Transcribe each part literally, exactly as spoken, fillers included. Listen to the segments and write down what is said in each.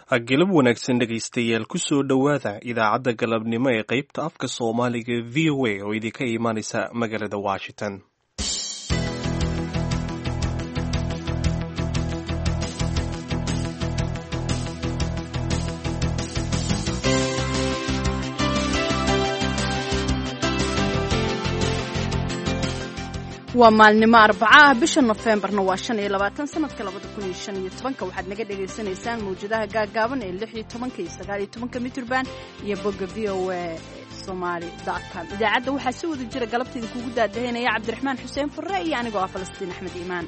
galab wanaagsan dhegaystayaal ku soo dhowaada idaacadda galabnimo ee qaybta afka soomaaliga v o a oo idinka imaanaysa magaalada washington. waa maalnimo arbaca ah bisha nofeembarna waa shan iyo labaatan sanadka labada kun iyo shan iyo tobanka waxaad naga dhagaysanaysaan mawjadaha gaagaaban ee lix iyo tobanka iyo sagaal iyo tobanka mitrban iyo bogga v o a somali dot com. idaacadda waxaa si wada jira galabta idinkugu daadahaynaya cabdiraxmaan xuseen furre iyo anigoo ah falastiin axmed iimaan.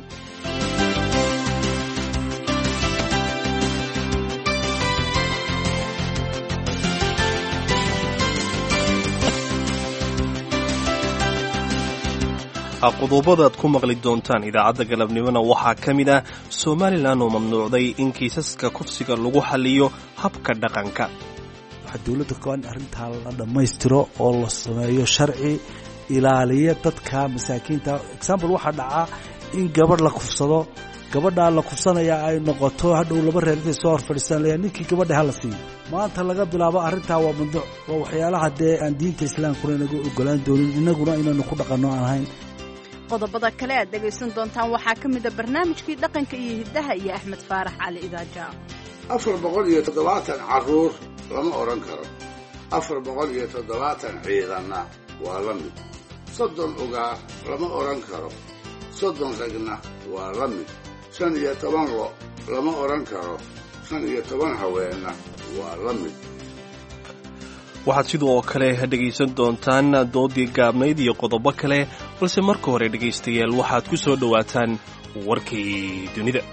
qodobadaad ku maqli doontaan idaacadda galabnimona waxaa ka mid ah somalilan oo mamnuucday in kiisaska kufsiga lagu xaliyo habka dhaqanka. waxaa dowladda ka in arrintaa la dhammaystiro oo la sameeyo sharci ilaaliya dadka masaakiinta. example waxaa dhacaa in gabadh la kufsado, gabadhaa la kufsanaya ay noqoto hadhow laba reer intay soo horfadhiistaan leeyahay ninkii gabadha hala siiyo. maanta laga bilaabo arrintaa waa mamnuuc. waa waxyaalaha dee aan diinta islaamkuna inaga ogolaan doonin, innaguna inaynu ku dhaqanno aan ahayn. qodobada kale aad dhegaysan doontaan waxaa ka mid a barnaamijkii dhaqanka iyo hiddaha iyo axmed faarax cali idaaja. afar boqol iyo toddobaatan carruur lama odhan karo, afar boqol iyo toddobaatan ciidanna waa la mid, soddon ugaar lama odhan karo, soddon ragna waa la mid, shan iyo toban lo lama odhan karo, shan iyo toban haweenna waa la mid. waxaad sidoo kale dhegaysan doontaan doodii gaabnayd iyo qodobo kale, balse marka hore dhegaystayaal waxaad ku soo dhowaataan warkii dunida.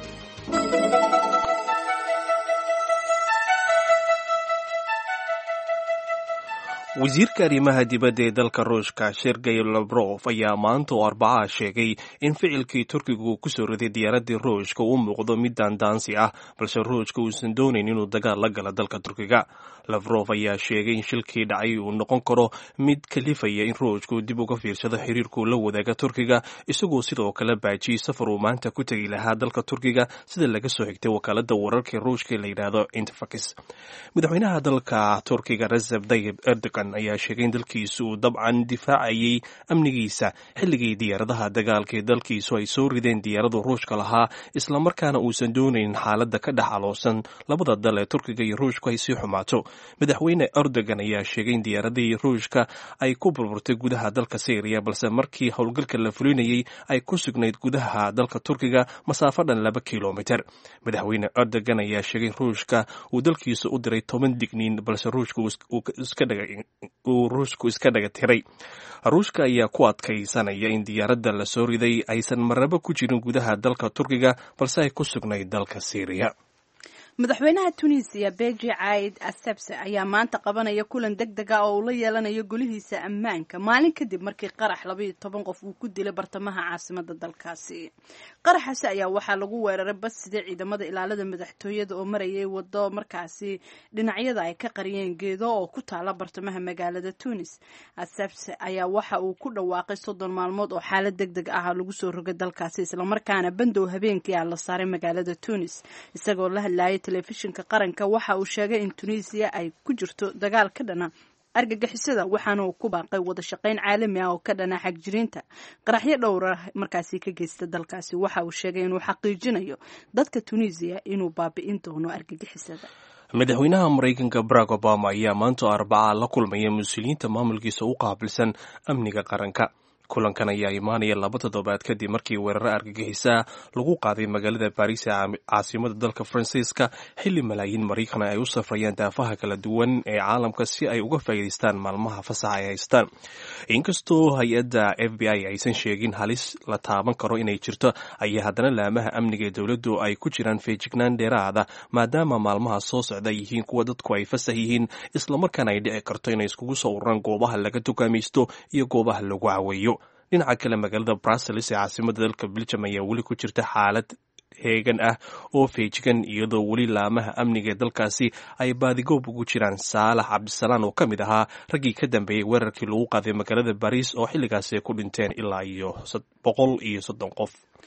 wasiirka arrimaha dibadda ee dalka ruushka sergey lavrov ayaa maanta oo arbacaha sheegay in ficilkii turkigu ku soo riday diyaaraddii ruushka uu muuqdo mid daandaansi ah, balse ruushka uusan doonayn inuu dagaal la gala dalka turkiga. lavrov ayaa sheegay in shilkii dhacay uu noqon karo mid kalifaya in ruushku dib uga fiirsado xiriirkuu la wadaaga turkiga, isagoo sidoo kale baajiyey safar uu maanta ku tegi lahaa dalka turkiga, sida laga soo xigtay wakaaladda wararka ruushka la yidhaahdo interfax. madaxweynaha dalka turkiga Recep Tayyip Erdogan ayaa sheegay in dalkiisu uu dabcan difaacayay amnigiisa xilligii diyaaradaha dagaalka ee dalkiisu ay soo rideen diyaaradu ruushka lahaa, islamarkaana uusan doonayn xaaladda ka dhex aloosan labada dal ee turkiga iyo ruushku ay sii xumaato. madaxweyne Erdogan ayaa sheegay in diyaaradii ruushka ay ku burburtay gudaha dalka Syria, balse markii howlgalka la fulinayay ay ku sugnayd gudaha dalka turkiga masaafo dhan laba kilomitir. madaxweyne Erdogan ayaa sheegay ruushka uu dalkiisu u diray toban digniin, balse ruushka uu iska dhagay uu ruushku iska dhaga tiray. ruushka ayaa ku adkaysanaya in diyaaradda la soo riday aysan marnaba ku jirin gudaha dalka turkiga, balse ay ku sugnayd dalka Syria. madaxweynaha tunisiya beji caid asebse ayaa maanta qabanaya kulan deg deg ah oo uu la yeelanayo golihiisa ammaanka maalin kadib markii qarax labaiyo toban qof uu ku dilay bartamaha caasimada dalkaasi. qaraxaasi ayaa waxaa lagu weeraray bas sida ciidamada ilaalada madaxtooyada oo marayay wado markaasi dhinacyada ay ka qariyeen geedo oo ku taala bartamaha magaalada tunis. asebse ayaa waxa uu ku dhawaaqay soddon maalmood oo xaalad deg deg ah lagu soo rogay dalkaasi, islamarkaana bandow habeenkii ah la saaray magaalada tunis. isagoo la hadlayay telefishinka qaranka waxa uu sheegay in tunisiya ay ku jirto dagaal ka dhana argagixisada, waxaana uu ku baaqay wada shaqayn caalami ah oo ka dhana xagjiriinta qaraxyo dhowra markaasi ka geysta dalkaasi. waxa uu sheegay inuu xaqiijinayo dadka tunisiya inuu baabi'in doono argagixisada. madaxweynaha maraykanka barack obama ayaa maanta arbaca la kulmaya mas-uuliyiinta maamulkiisa u qaabilsan amniga qaranka. kulankan ayaa imaanaya laba toddobaad kadib markii weeraro argagixisa lagu qaaday magaalada baris ee caasimada dalka faransiiska, xilli malaayiin maraykan ay u safrayaan daafaha kala duwan ee caalamka si ay uga faa'iidaystaan maalmaha fasaxa ay haystaan. inkastoo hay-adda f b i aysan sheegin halis la taaban karo inay jirto, ayaa haddana laamaha amniga ee dowladdu ay ku jiraan feejignaan dheeraada, maadaama maalmaha soo socda yihiin kuwa dadku ay fasax yihiin, islamarkaana ay dhici karto inay iskugu soo ururaan goobaha laga dukaamaysto iyo goobaha lagu caweeyo. dhinaca kale, magaalada brussels ee caasimada dalka belgium ayaa weli ku jirta xaalad heegan ah oo feejigan, iyadoo weli laamaha amniga ee dalkaasi ay baadigoob ugu jiraan saalax cabdisalaan oo ka mid ahaa raggii ka dambeeyey weerarkii lagu qaaday magaalada baris oo xilligaasi ay ku dhinteen ilaa iyo boqol iyo soddon qof.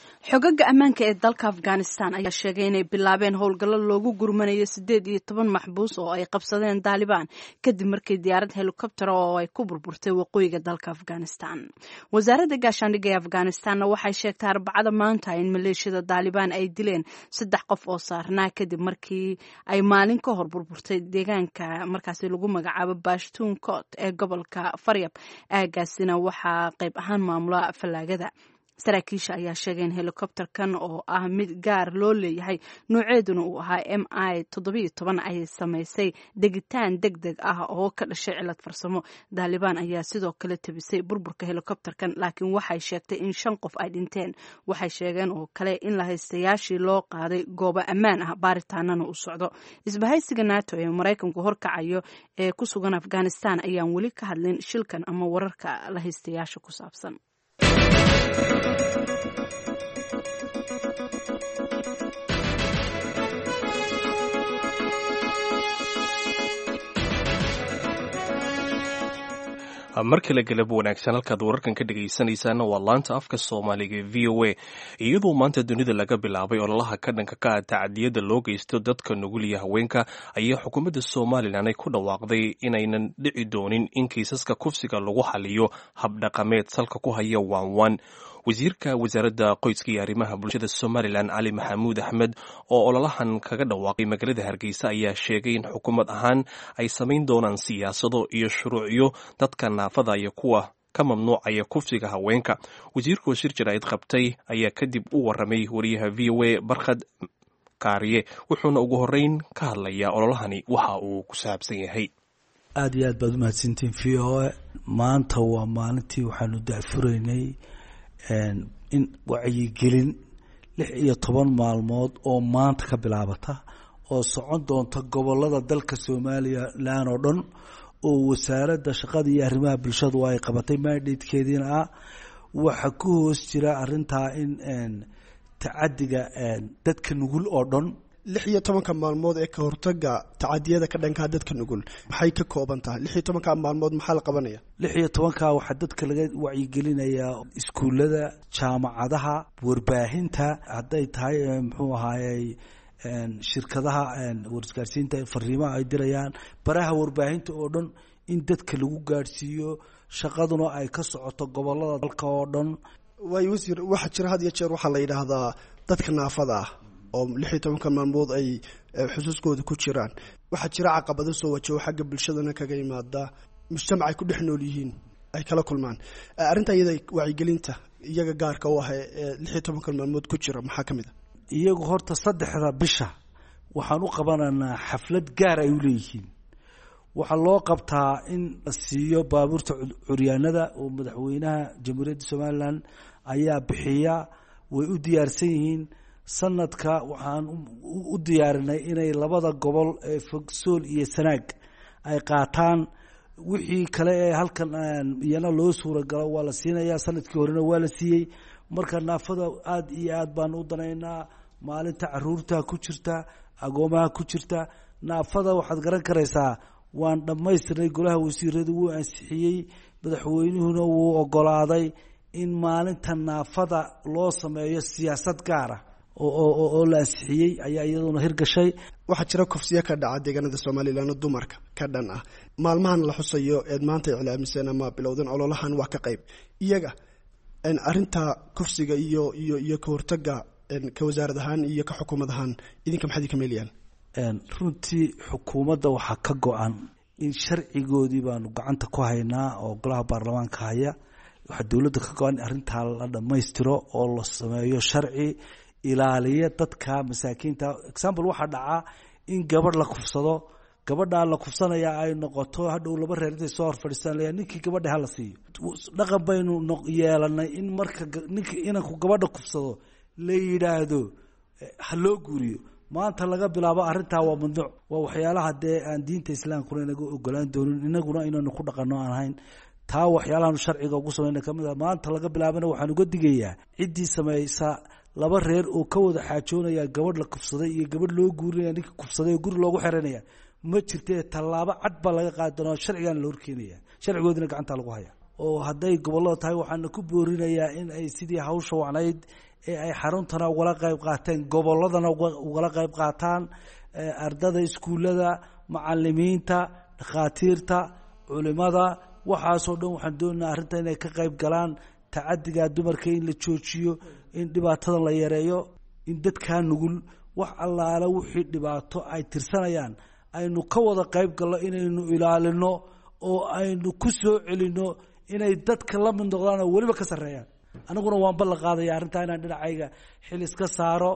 xogaga ammaanka ee dalka Afghanistan ayaa sheegay inay bilaabeen howlgallo loogu gurmanayo sideed iyo toban maxbuus oo ay qabsadeen Taliban kadib markii diyaarad helicopter oo ay ku burburtay waqooyiga dalka Afghanistan. Wasaaradda gaashaandhigga ee Afghanistan waxay sheegtay Arbacada maanta in maleeshiyada Taliban ay dileen saddex qof oo saarnaa kadib markii ay maalin ka hor burburtay deegaanka markaasi lagu magacaabo Pashtun Kot ee gobolka Faryab. Aagaasina waxaa qayb ahaan maamula falaagada. Saraakiisha ayaa sheegay in helicopterkan oo ah mid gaar loo leeyahay nooceeduna uu ahaa M I toddoba toban ay samaysay degitaan degdeg ah oo ka dhashay cilad farsamo. Taliban ayaa sidoo kale tabisay burburka helicopterkan laakiin waxay sheegtay in shan qof ay dhinteen. Waxay sheegeen oo kale in la haystayaashii loo qaaday goobo ammaan ah baaritaanana u socdo. Isbahaysiga NATO ee Mareykanku horkacayo ee ku sugan Afghanistan ayaan weli ka hadlin shilkan ama wararka la haystayaasha ku saabsan. markale galab wanaagsan halkaad wararkan ka dhagaysanaysaan waa laanta afka Soomaaliga ee V O A iyadoo maanta dunida laga bilaabay ololaha ka dhanka ka ah tacadiyada loo geysto dadka nugul iyo haweenka ayaa xukuumadda Soomaaliland ay ku dhawaaqday inaynan dhici doonin in kiisaska kufsiga lagu xaliyo habdhaqameed salka ku haya waan wasiirka wasaaradda qoyska iyo arrimaha bulshada Somaliland Ali Maxamuud Axmed oo ololahan kaga dhawaaqay magaalada Hargeysa ayaa sheegay in xukuumad ahaan ay samayn doonaan siyaasado iyo shuruucyo dadka naafada iyo kuwa ka mamnuucaya kufsiga haweenka. Wasiirku shir jaraa'id qabtay ayaa kadib u waramay wariyaha V O A Barkhad Kaariye wuxuuna ugu horeyn ka hadlayaa ololahani waxa uu ku saabsan yahay. aad iyo aad baad u mahadsantiin V O A. maanta waa maalintii waxaanu daafuraynay in wacyigelin lix iyo toban maalmood oo maanta ka bilaabata oo socon doonta gobolada dalka Somaliland oo dhan oo wasaaradda shaqada iyo arrimaha bulshadu ay qabatay mandatekeediina ah. waxa ku hoos jira arintaa in tacadiga dadka nugul oo dhan lix iyo tobanka maalmood ee ka hortaga tacadiyada ka dhanka dadka nugul maxay ka kooban tahay? lix iyo tobanka maalmood maxaa la qabanaya? lix iyo tobanka waxa dadka laga wacyigelinayaa iskuulada, jaamacadaha, warbaahinta, haday tahay muxuu ahaayay shirkadaha wargaarsiinta fariimaha ay dirayaan, baraha warbaahinta oo dhan in dadka lagu gaarsiiyo, shaqaduna ay ka socoto gobolada dalka oo dhan. way wasiir waxa jira had iyo jeer waxa la yiraahdaa dadka naafada ah oo lix iyo tobanka maalmood ay xusuuskooda ku jiraan. waxa jira caqabado soo wajaho xagga bulshadana kaga yimaada mujtamac ay ku dhex nool yihiin ay kala kulmaan. arinta iyada wacyigelinta iyaga gaarka u ah ee lix iyo tobanka maalmood ku jira maxaa kamid ah? iyagu horta saddexda bisha waxaan u qabanaynaa xaflad gaar ay u leeyihiin. waxaa loo qabtaa in la siiyo baabuurta curyaanada oo madaxweynaha jamhuuriyadda Somaliland ayaa bixiya. way u diyaarsan yihiin. sanadka waxaan u diyaarinay inay labada gobol ee Fogsool iyo Sanaag ay qaataan. wixii kale ee halkan iyana loo suura galo waa la siinayaa. sanadkii horena waa la siiyey. marka naafada aad iyo aad baan u danaynaa. maalinta caruurta ku jirta, agoomaha ku jirta, naafada waxaad garan karaysaa waan dhammaystirnay. golaha wasiiradu wuu ansixiyey, madaxweynuhuna wuu ogolaaday in maalinta naafada loo sameeyo siyaasad gaar ah oo la ansixiyey ayaa iyaduna hirgashay. waxaa jira kufsiyo ka dhaca deegaanada Somaliland dumarka ka dhan ah. maalmahan la xusayo ee maanta iclaamiseen ama bilowdan ololahan waa ka qayb iyaga in arinta kufsiga iyo iyo iyo ka hortaga ka wasaarad ahaan iyo ka xukuumad ahaan idinka maxay ka meelayaan? runtii xukuumadda waxaa ka go-an in sharcigoodii baanu gacanta ku haynaa oo golaha baarlamaanka haya. waxaa dowladda ka go-an arrintaa la dhammaystiro oo la sameeyo sharci ilaaliya dadka masaakiinta. example waxaa dhacaa in gabadh la kufsado, gabadhaa la kufsanaya ay noqoto hadhow laba reer intay soo horfadhiistaan leeyahay ninkii gabadha hala siiyo. dhaqan baynu yeelanay in marka ninka inanku gabadha kufsado la yidhaahdo ha loo guuriyo. maanta laga bilaabo arrintaa waa mamnuuc. waa waxyaalaha dee aan diinta islaamkuna inaga ogolaan doonin, inaguna inaynu ku dhaqanno aan ahayn. taa waxyaalahaanu sharciga ugu samayna ka mid ah. maanta laga bilaabana waxaan uga digayaa ciddii samaysa laba reer oo ka wada xaajoonaya gabadh la kufsaday iyo gabadh loo guurinaya ninka kufsaday oo guri loogu xiranaya ma jirtee tallaabo cad baa laga qaadi doonaa. sharcigaana la horkeenaya, sharcigoodina gacanta lagu haya. oo hadday gobollada tahay waxaana ku boorinayaa in ay sidii hawsha wacnayd ee ay xaruntana ugala qayb qaateen gobolladana ugala qayb qaataan ardada iskuullada macalimiinta dhakhaatiirta culimada waxaasoo dhan waxaan doonaynaa arrinta inay ka qayb galaan tacadiga dumarka in la joojiyo in dhibaatada la yareeyo in dadkaa nugul wax allaale wixii dhibaato ay tirsanayaan aynu ka wada qayb galno inaynu ilaalino oo aynu ku soo celino inay dadka la mid noqdaan oo weliba ka sarreeyaan aniguna waan ballan qaadaya arrintaa inaan dhinacayga xil iska saaro.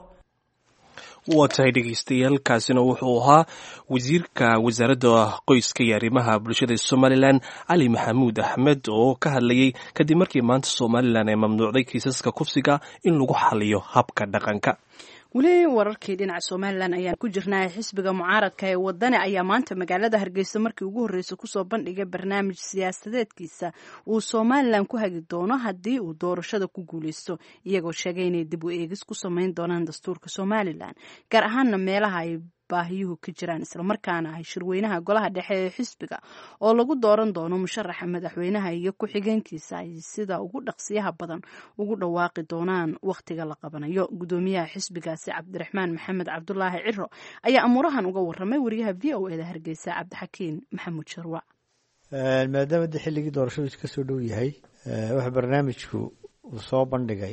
waa tahay dhegeystayaal kaasina wuxuu ahaa wasiirka wasaaradda qoyska iyo arrimaha bulshada somalilan cali maxamuud axmed oo ka hadlayay kadib markii maanta somalilan ay mamnuucday kiisaska kufsiga in lagu xaliyo habka dhaqanka. weli wararkii dhinaca somalilan ayaan ku jirnaa. xisbiga mucaaradka ee wadani ayaa maanta magaalada hargeysa markii ugu horreysay kusoo bandhigay barnaamij siyaasadeedkiisa uu somalilan ku hagi doono haddii uu doorashada ku guuleysto, iyagoo sheegay inay dib u eegis ku samayn doonaan dastuurka somalilan, gaar ahaana meelaha ay baahiyuhu ka jiraan, islamarkaana ay shirweynaha golaha dhexe ee xisbiga oo lagu dooran doono musharaxa madaxweynaha iyo ku-xigeenkiisa ay sida ugu dhaqsiyaha badan ugu dhawaaqi doonaan wakhtiga la qabanayo. gudoomiyaha xisbigaasi cabdiraxmaan maxamed cabdulaahi ciro ayaa amuurahan uga waramay wariyaha v o e da hargeysa cabdixakiin maxamuud sharwac. maadaama de xilligii doorashadu ka soo dhow yahay, waxa barnaamijku uu soo bandhigay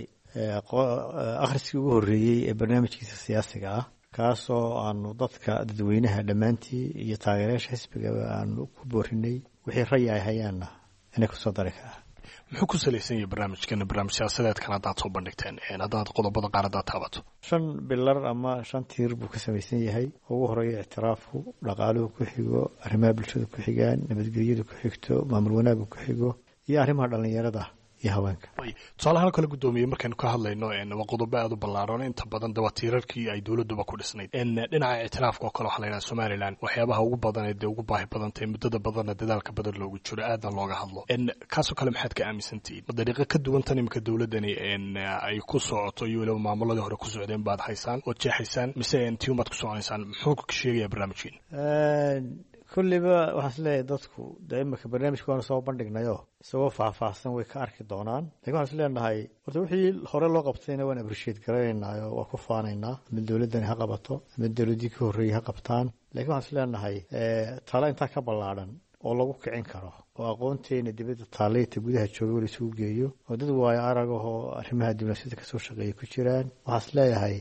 akhriskii ugu horreeyey ee barnaamijkiisa siyaasiga ah, kaasoo aanu dadka dadweynaha dhammaantii iyo taageerayaasha xisbiga aanu ku boorinay wixii rayi ay hayaanna inay kusoo dari karaa. muxuu ku salaysan yahay barnaamijkan barnaamij siyaasadeedkan haddaad soo bandhigteen haddaad qodobada qaar haddaad taabato? shan bilar ama shan tiir buu ka samaysan yahay. ugu horeeya ictiraafku, dhaqaaluhu ku xigo, arrimaha bulshada ku xigaan, nabadgelyadu ku xigto, maamul wanaagu ku xigo, iyo arrimaha dhallinyarada iyo haweenka. tusaalahaan kale guddoomiye markaynu ka hadlayno waa qodobo aada u ballaaran, inta badan de waa tiirarkii ay dowladduba ku dhisnayd. dhinaca ictiraafka oo kale waxaa la yidhaha somalilan waxyaabaha ugu badan ee dee ugu baahi badan tahay muddada badanna dadaalka badan loogu jiro aadna looga hadlo. kaasoo kale maxaad ka aaminsantihiin? ma dariiqo ka duwan tan iminka dowladdani ay ku socoto iyo weliba maamuladii hore ku socdeen baad haysaan ood jeexaysaan, mise tiumaad ku soconaysaan? muxuu sheegayaa barnaamijkiin? kulliba waxaan is leeyahay dadku de imika barnaamijka waanu soo bandhignayo isagoo faahfaahsan way ka arki doonaan. lakin waxaan is leenahay horta wixii hore loo qabtayna waan appreciate garanaynaayo waa ku faanaynaa, ama dowladdani ha qabato ama dowladdii ka horreeyey ha qabtaan. lakin waxaan is leenahay talo intaa ka ballaadhan oo lagu kicin karo oo aqoonteena dibadda taaleyta gudaha jooga wala isugu geeyo oo dad waayo aragahoo arrimaha diblomaasiyadda kasoo shaqeeya ku jiraan, waxaan is leeyahay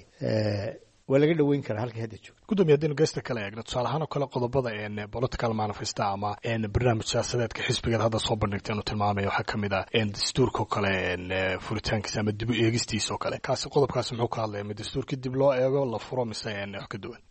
waa laga dhaweyn karaa halkii hadda joogto. gudoomiye haddaynu geesta kale eegno tusaale ahaan oo kale qodobada political manifesta ama barnaamij siyaasadeedka xisbigeed hadda soo bandhigteen uu tilmaamaya waxaa ka mid ah dastuurka oo kale furitaankiisa ama dib u eegistiisa oo kale. kaasi qodobkaasi muxuu ka hadlaya? ma dastuurkii dib loo eego la furo mise wax ka duwan?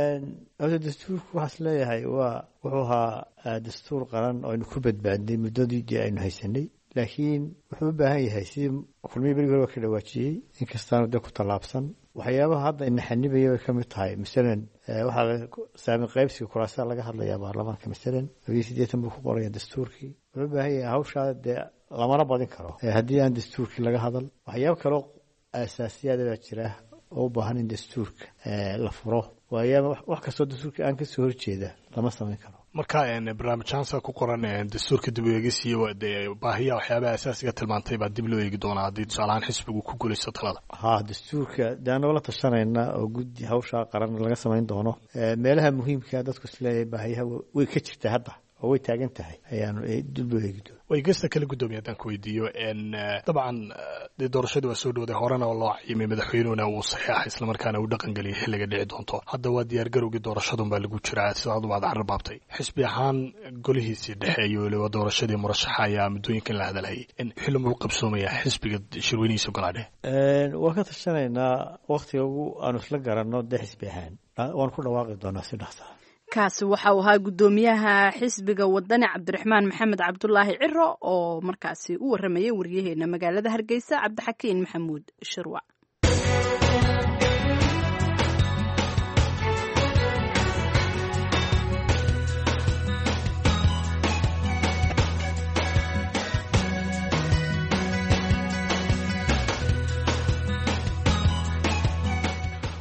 horta dastuurku waxaa is leeyahay waa wuxuu ahaa dastuur qaran oo aynu ku badbaadnay muddadii dee aynu haysanay, laakiin wuxuu u baahan yahay sidii kulmihii berigi hore waa ka dhawaajiyey inkastaanu dee ku tallaabsan. waxyaabaha hadda ina xanibaya way ka mid tahay masalan waxaa saamin qaybsiga kuraasada laga hadlayaa baarlamaanka masalan labiyo siddeetan buu ku qoraya dastuurkii. wuxuu u baahan yahay hawshaa dee lamana badin karo haddii aan dastuurkii laga hadal. waxyaabo kaloo asaasiyaada baa jira oo u baahan in dastuurka la furo, waayaaba wax kastoo dastuurka aan kasoo horjeeda lama samayn karo. marka barnaamijyaansa ku qoran dastuurka dib u eegis iyo baahiyaha waxyaabaha asaasiga tilmaantay baa dib loo eegi doonaa haddii tusaalahaan xisbigu ku guulaysto talada? ha dastuurka dee anagoo la tashanayna oo guddi hawshaa qaran laga samayn doono. meelaha muhiimka dadku isleeyahay baahiyaha way ka jirta hadda oo way taagan tahay ayaanu dib loo eegi doona. way geesta kale guddoomiye haddaan ku weydiiyo dabcan dee doorashadii waa soo dhowday, horena oo loo cayimay, madaxweynuhuna uu saxeexay islamarkaana uu dhaqan geliyay xilliga dhici doonto. hadda waa diyaar garowgii doorashadun baa lagu jiraa sidaadu baad carrabaabtay. xisbi ahaan golihiisii dhexe iyo weliba doorashadii murashaxa ayaa muddooyinkan la hadalhayay. xilli muu qabsoomaya xisbiga shirweynihiisa golaa dhexe? waan ka tashanaynaa waktiga ugu aanu isla garanno dee xisbi ahaan waan ku dhawaaqi doonaa si dhaqsa. kaasi waxa uu ahaa guddoomiyaha xisbiga wadani cabdiraxmaan maxamed cabdulaahi ciro oo markaasi u waramayay waryaheena magaalada hargeysa cabdixakiin maxamuud shirwac.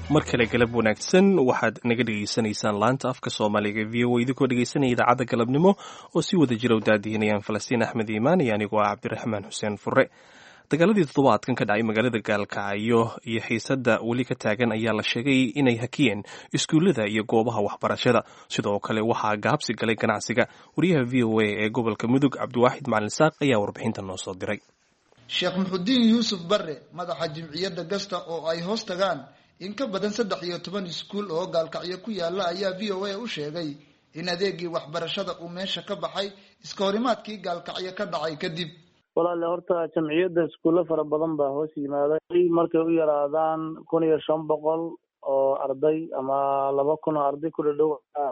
mar kale galab wanaagsan waxaad naga dhegaysanaysaan laanta afka soomaaliga v o idinkoo dhegaysanaya idaacadda galabnimo oo si wada jira u daadihinayaan falastiin axmed iimaan iyo anigoo ah cabdiraxmaan xuseen fure dagaaladii toddobaadkan ka dhacay magaalada gaalkacyo iyo xiisadda weli ka taagan ayaa la sheegay inay hakiyeen iskuullada iyo goobaha waxbarashada sidoo kale waxaa gaabsi galay ganacsiga wariyaha v o a ee gobolka mudug cabdiwaaxid macalin saaq ayaa warbixinta noo soo diray sheekh muxudiin yuusuf barre madaxa jimciyadda gasta oo ay hoos tagaan in ka badan saddex iyo toban iskuul oo gaalkacyo ku yaala ayaa v o a u sheegay in adeegii waxbarashada uu meesha ka baxay iska horimaadkii gaalkacyo ka dhacay kadib. walaale horta jamciyadda iskuulle fara badan baa hoos yimaaday markay u yaraadaan kun iyo shan boqol oo arday ama laba kun oo arday ku dhadhow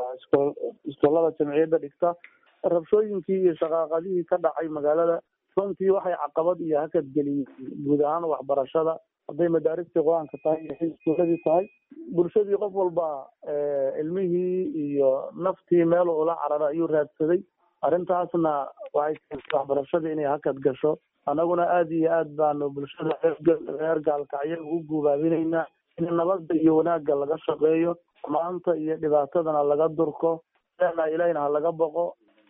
iskuullada jamciyadda dhigta. rabshooyinkii iyo shaqaaqadihii ka dhacay magaalada runtii waxay caqabad iyo hakad geliyeen guud ahaan waxbarashada hadday madaaristii qur-aanka tahay iyo iskuuladii tahay bulshadii qof walba ilmihii iyo naftii meel ula carara ayuu raadsaday. arrintaasna waxay keentay waxbarashada inay hakad gasho. annaguna aada iyo aad baanu bulshada reer gaalkacyo ugu guubaabinaynaa in nabadda iyo wanaagga laga shaqeeyo, maanta iyo dhibaatadana laga durko, ilahina ha laga boqo,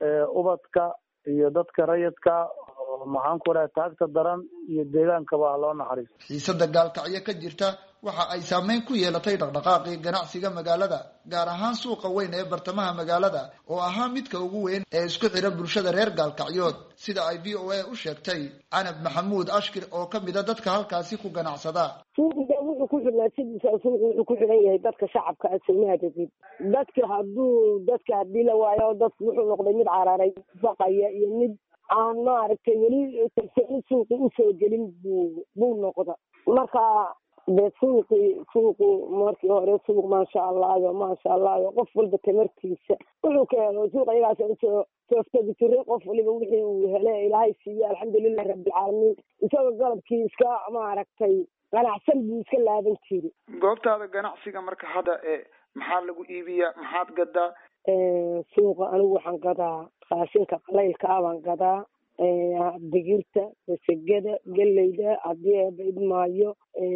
ubadka iyo dadka rayidka maxaan ku raha taagta daran iyo deegaankaba ha loo naxariisto. xiisada gaalkacyo ka jirta waxa ay saameyn ku yeelatay dhaqdhaqaaqii ganacsiga magaalada, gaar ahaan suuqa weyn ee bartamaha magaalada oo ahaa midka ugu weyn ee isku xidha bulshada reer gaalkacyood, sida ay v o a u sheegtay canab maxamuud ashkir oo kamid a dadka halkaasi ku ganacsada. suuqiga wuxuu ku xidhnaa sidiisa suuqu wuxuu ku xidhan yahay dadka shacabka asoomaadadid dadka hadduu dadka haddii la waayo dadku wuxuu noqday mid cararay baqaya iyo mid aan maaragtay weli kalsooni suuqi usoo gelin buu buu noqda. marka de suuqi suuqu markii hore suuq maasha allayo maasha allayo qof walba tamartiisa wuxuu ka helo suuq ayagaas usoo sooftagi jiray qof waliba wixii uu hele ilaahay siiye alxamdulilahi rabbilcaalamiin isagoo galabkii iska maaragtay ganacsan buu iska laaban jiri. goobtaada ganacsiga marka hadda e maxaa lagu iibiyaa, maxaad gadaa? suuqa anigu waxaan gadaa raashinka qalaylka ah baan gadaa, digirta, masagada, geleyda, haddii eeba idmaayo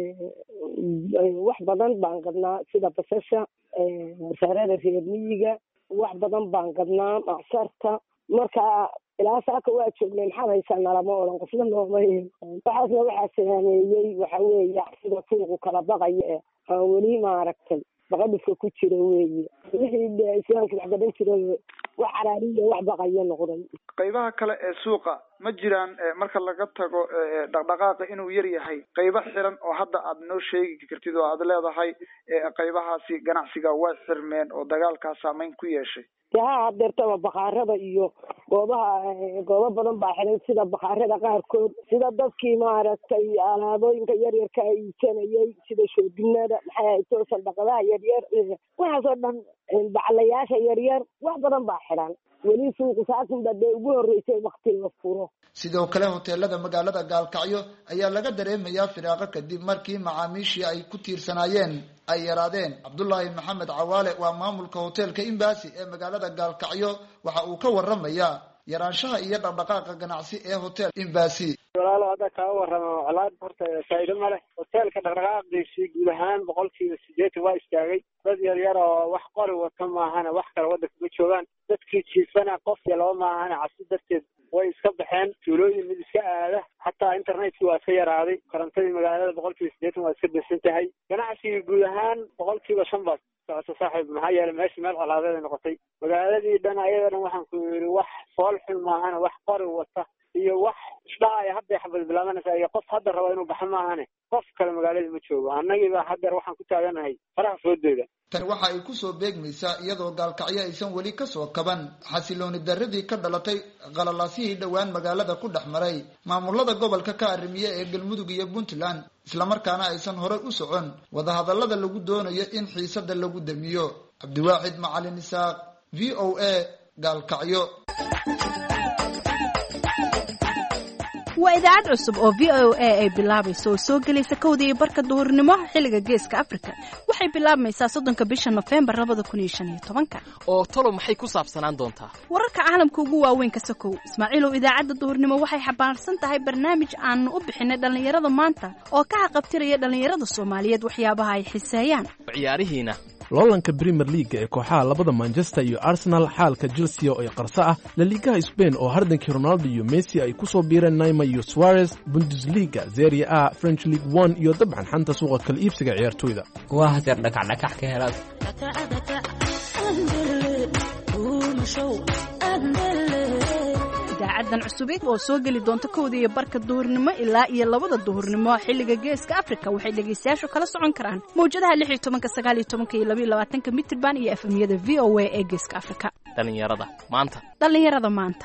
wax badan baan gadnaa sida basasha, masaarada reer miyiga wax badan baan gadnaa, macsarta. marka ilaa saaka waa joognay maxaad haysaa nalama odhan qofna nooma waxaasna waxaa saameeyey waxa weeye sida suuqu kala baqaya ee aan weli maaragtay baqadhiska ku jira weeye wixii islaamka wax gadan jira wax caraariya wax baqaya noqday. qaybaha kale ee suuqa ma jiraan marka laga tago dhaqdhaqaaqa inuu yar yahay qaybo xiran oo hadda aad noo sheegi kartid oo aad leedahay qaybahaasi ganacsiga way xirmeen oo dagaalkaa saameyn ku yeeshay? haa hadeertaba bakaarada iyo goobaha goobo badan baa xiran sida bakaarada qaarkood, sida dadkii maaragtay alaabooyinka yaryarka iibsanayay sida shoodinada maxay ahayd toosan dhaqadaha yaryar waxaasoo dhan baclayaasha yaryar wax badan baa xiran. weli suuqu saasin baa dee ugu horreysay wakti la furo. sidoo kale hoteelada magaalada gaalkacyo ayaa laga dareemayaa firaaqo kadib markii macaamiishii ay ku tiirsanaayeen ay yaraadeen. cabdullaahi maxamed cawaale waa maamulka hoteelka Embassy ee magaalada gaalkacyo waxa uu ka waramayaa yaraanshaha iyo dhaqdhaqaaqa ganacsi ee hotel Embassy. walaalo hadda kaa warramo colaad horta faa'iido ma leh. hoteelka dhaqdhaqaaqiisii guud ahaan boqolkiiba sideetan waa istaagay. dad yar yar oo wax qori wata maahana wax kale waddanka ma joogaan. dadkii jiifana qof iyo laba maahana cabsi darteed way iska baxeen. tuulooyin mid iska aada xataa internetkii waa iska yaraaday. korontadii magaalada boqolkiiba sideetan waa iska besan tahay. ganacsigii guud ahaan boqolkiiba shan baa socoto saaxiib, maxaa yeelay meesha meel colaadeed ay noqotay. magaaladii dhan ayada dhan waxaan ku yidhi wax fool xun maahana wax qori wata iyo wax isdhaaya hadday xabad bilaabanaysa iyo qof hadda raba inuu baxa maahane qof kale magaaladii ma joogo. annagiiba haddeer waxaan ku taaganahay faraha foodooda. tani waxa ay kusoo beegmaysaa iyadoo gaalkacyo aysan weli kasoo kaban xasilooni darradii ka dhalatay qalalaasihii dhowaan magaalada ku dhex maray maamulada gobolka ka arrimiye ee galmudug iyo puntland, islamarkaana aysan horey u socon wadahadallada lagu doonayo in xiisada lagu damiyo. cabdiwaaxid macalin isaaq, v o a, gaalkacyo. waa idaacad cusub oo v o a ay bilaabayso oo soo gelaysa kowda iyo barka duhurnimo xilliga geeska afrika waxay bilaabmaysaa soddonka bisha nofembar labada kun iyo shan iyo tobanka oo talo maxay ku saabsanaan doontaa wararka caalamka ugu waaweyn ka sokow ismaaciilow idaacadda duhurnimo waxay xambaarsan tahay barnaamij aanu u bixinay dhallinyarada maanta oo ka xaqabtiraya dhallinyarada soomaaliyeed waxyaabaha ay xiseeyaan ciyaarihiina loolanka Premier League ee kooxaha labada Manchester iyo Arsenal xaalka Chelsea oo ay qarso ah La Liga Spain oo hardankii Ronaldo iyo Messi ay ku soo biireen Neymar iyo Suarez Bundesliga Serie A French League one iyo dabcan xanta suuqa kala iibsiga ciyaartoyda waa hadeer dhakac dhakac ka helaad idaacadan cusubeed oo soo geli doonta kowda iyo barka duhurnimo ilaa iyo labada duhurnimo xilliga geeska afrika waxay dhegaystayaashu kala socon karaan mawjadaha lix iyo tobanka sagaal iyo tobanka iyo laba iyo labaatanka mitirban iyo efemyada v o a ee geeska afrika dhallinyarada maanta dhallinyarada maanta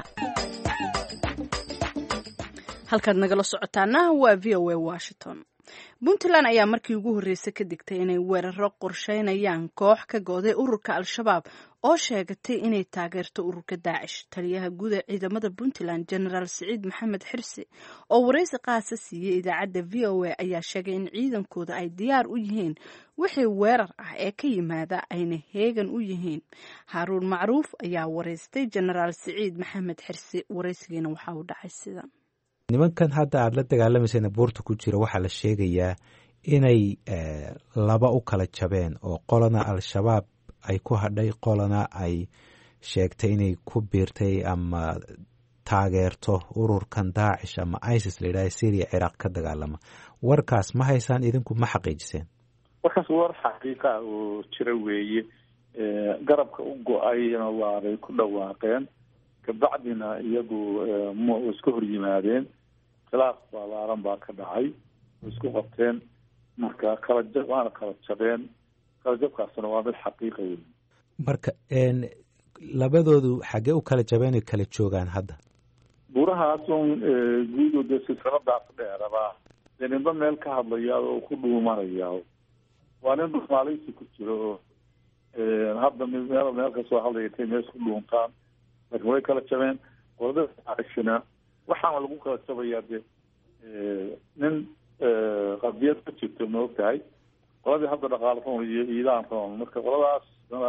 halkaad nagala socotaana waa v o a Washington. Puntland ayaa markii ugu horreysay ka digtay inay weeraro qorsheynayaan koox ka gooday ururka Al-Shabaab oo sheegatay inay taageerto ururka Daacish. Taliyaha guud ee ciidamada Puntland General Saciid Maxamed Xirsi oo wareysi qaasa siiyay idaacadda V O A ayaa sheegay in ciidankooda ay diyaar u yihiin wixii weerar ah ee ka yimaada ayna heegan u yihiin. Haruun Macruuf ayaa wareystay General Saciid Maxamed Xirsi wareysigiina waxa uu dhacay sidan. nimankan hadda aad la dagaalamaysa buurta ku jira waxaa la sheegayaa inay laba u kala jabeen oo qolana Al-Shabaab ay ku hadhay qolana ay sheegtay inay ku biirtay ama taageerto ururkan Daacish ama ISIS la yiraahdo Syria Iraq ka dagaalama warkaas ma haysaan idinku ma xaqiijiseen warkaas war xaqiiqa oo jira weeye garabka u go'ayna waa ay ku dhawaaqeen kabacdina iyagu ma isku hor yimaadeen khilaaf ballaaran baa ka dhacay isku qabteen marka kala jab waana kala jabeen kala jabkaasna waa mid xaqiiqa weyn marka een labadoodu xagee u kala jabeen ay kala joogaan hadda buurahaas oo guudooda silsiladaas dheeraba ninba meel ka hadlaya oo ku dhuumanaya waa nin Soomaaliyeed ku jiro hadda meel meel ka soo hadlayay meel ku dhuuntaan marka way kala jabeen qolada Daacishna waxaa lagu kala jabayaa de nin qadiyad ku jirto ma ogtahay qoladii hadda dhaqaalaha iyo iidaan roon marka qoladaas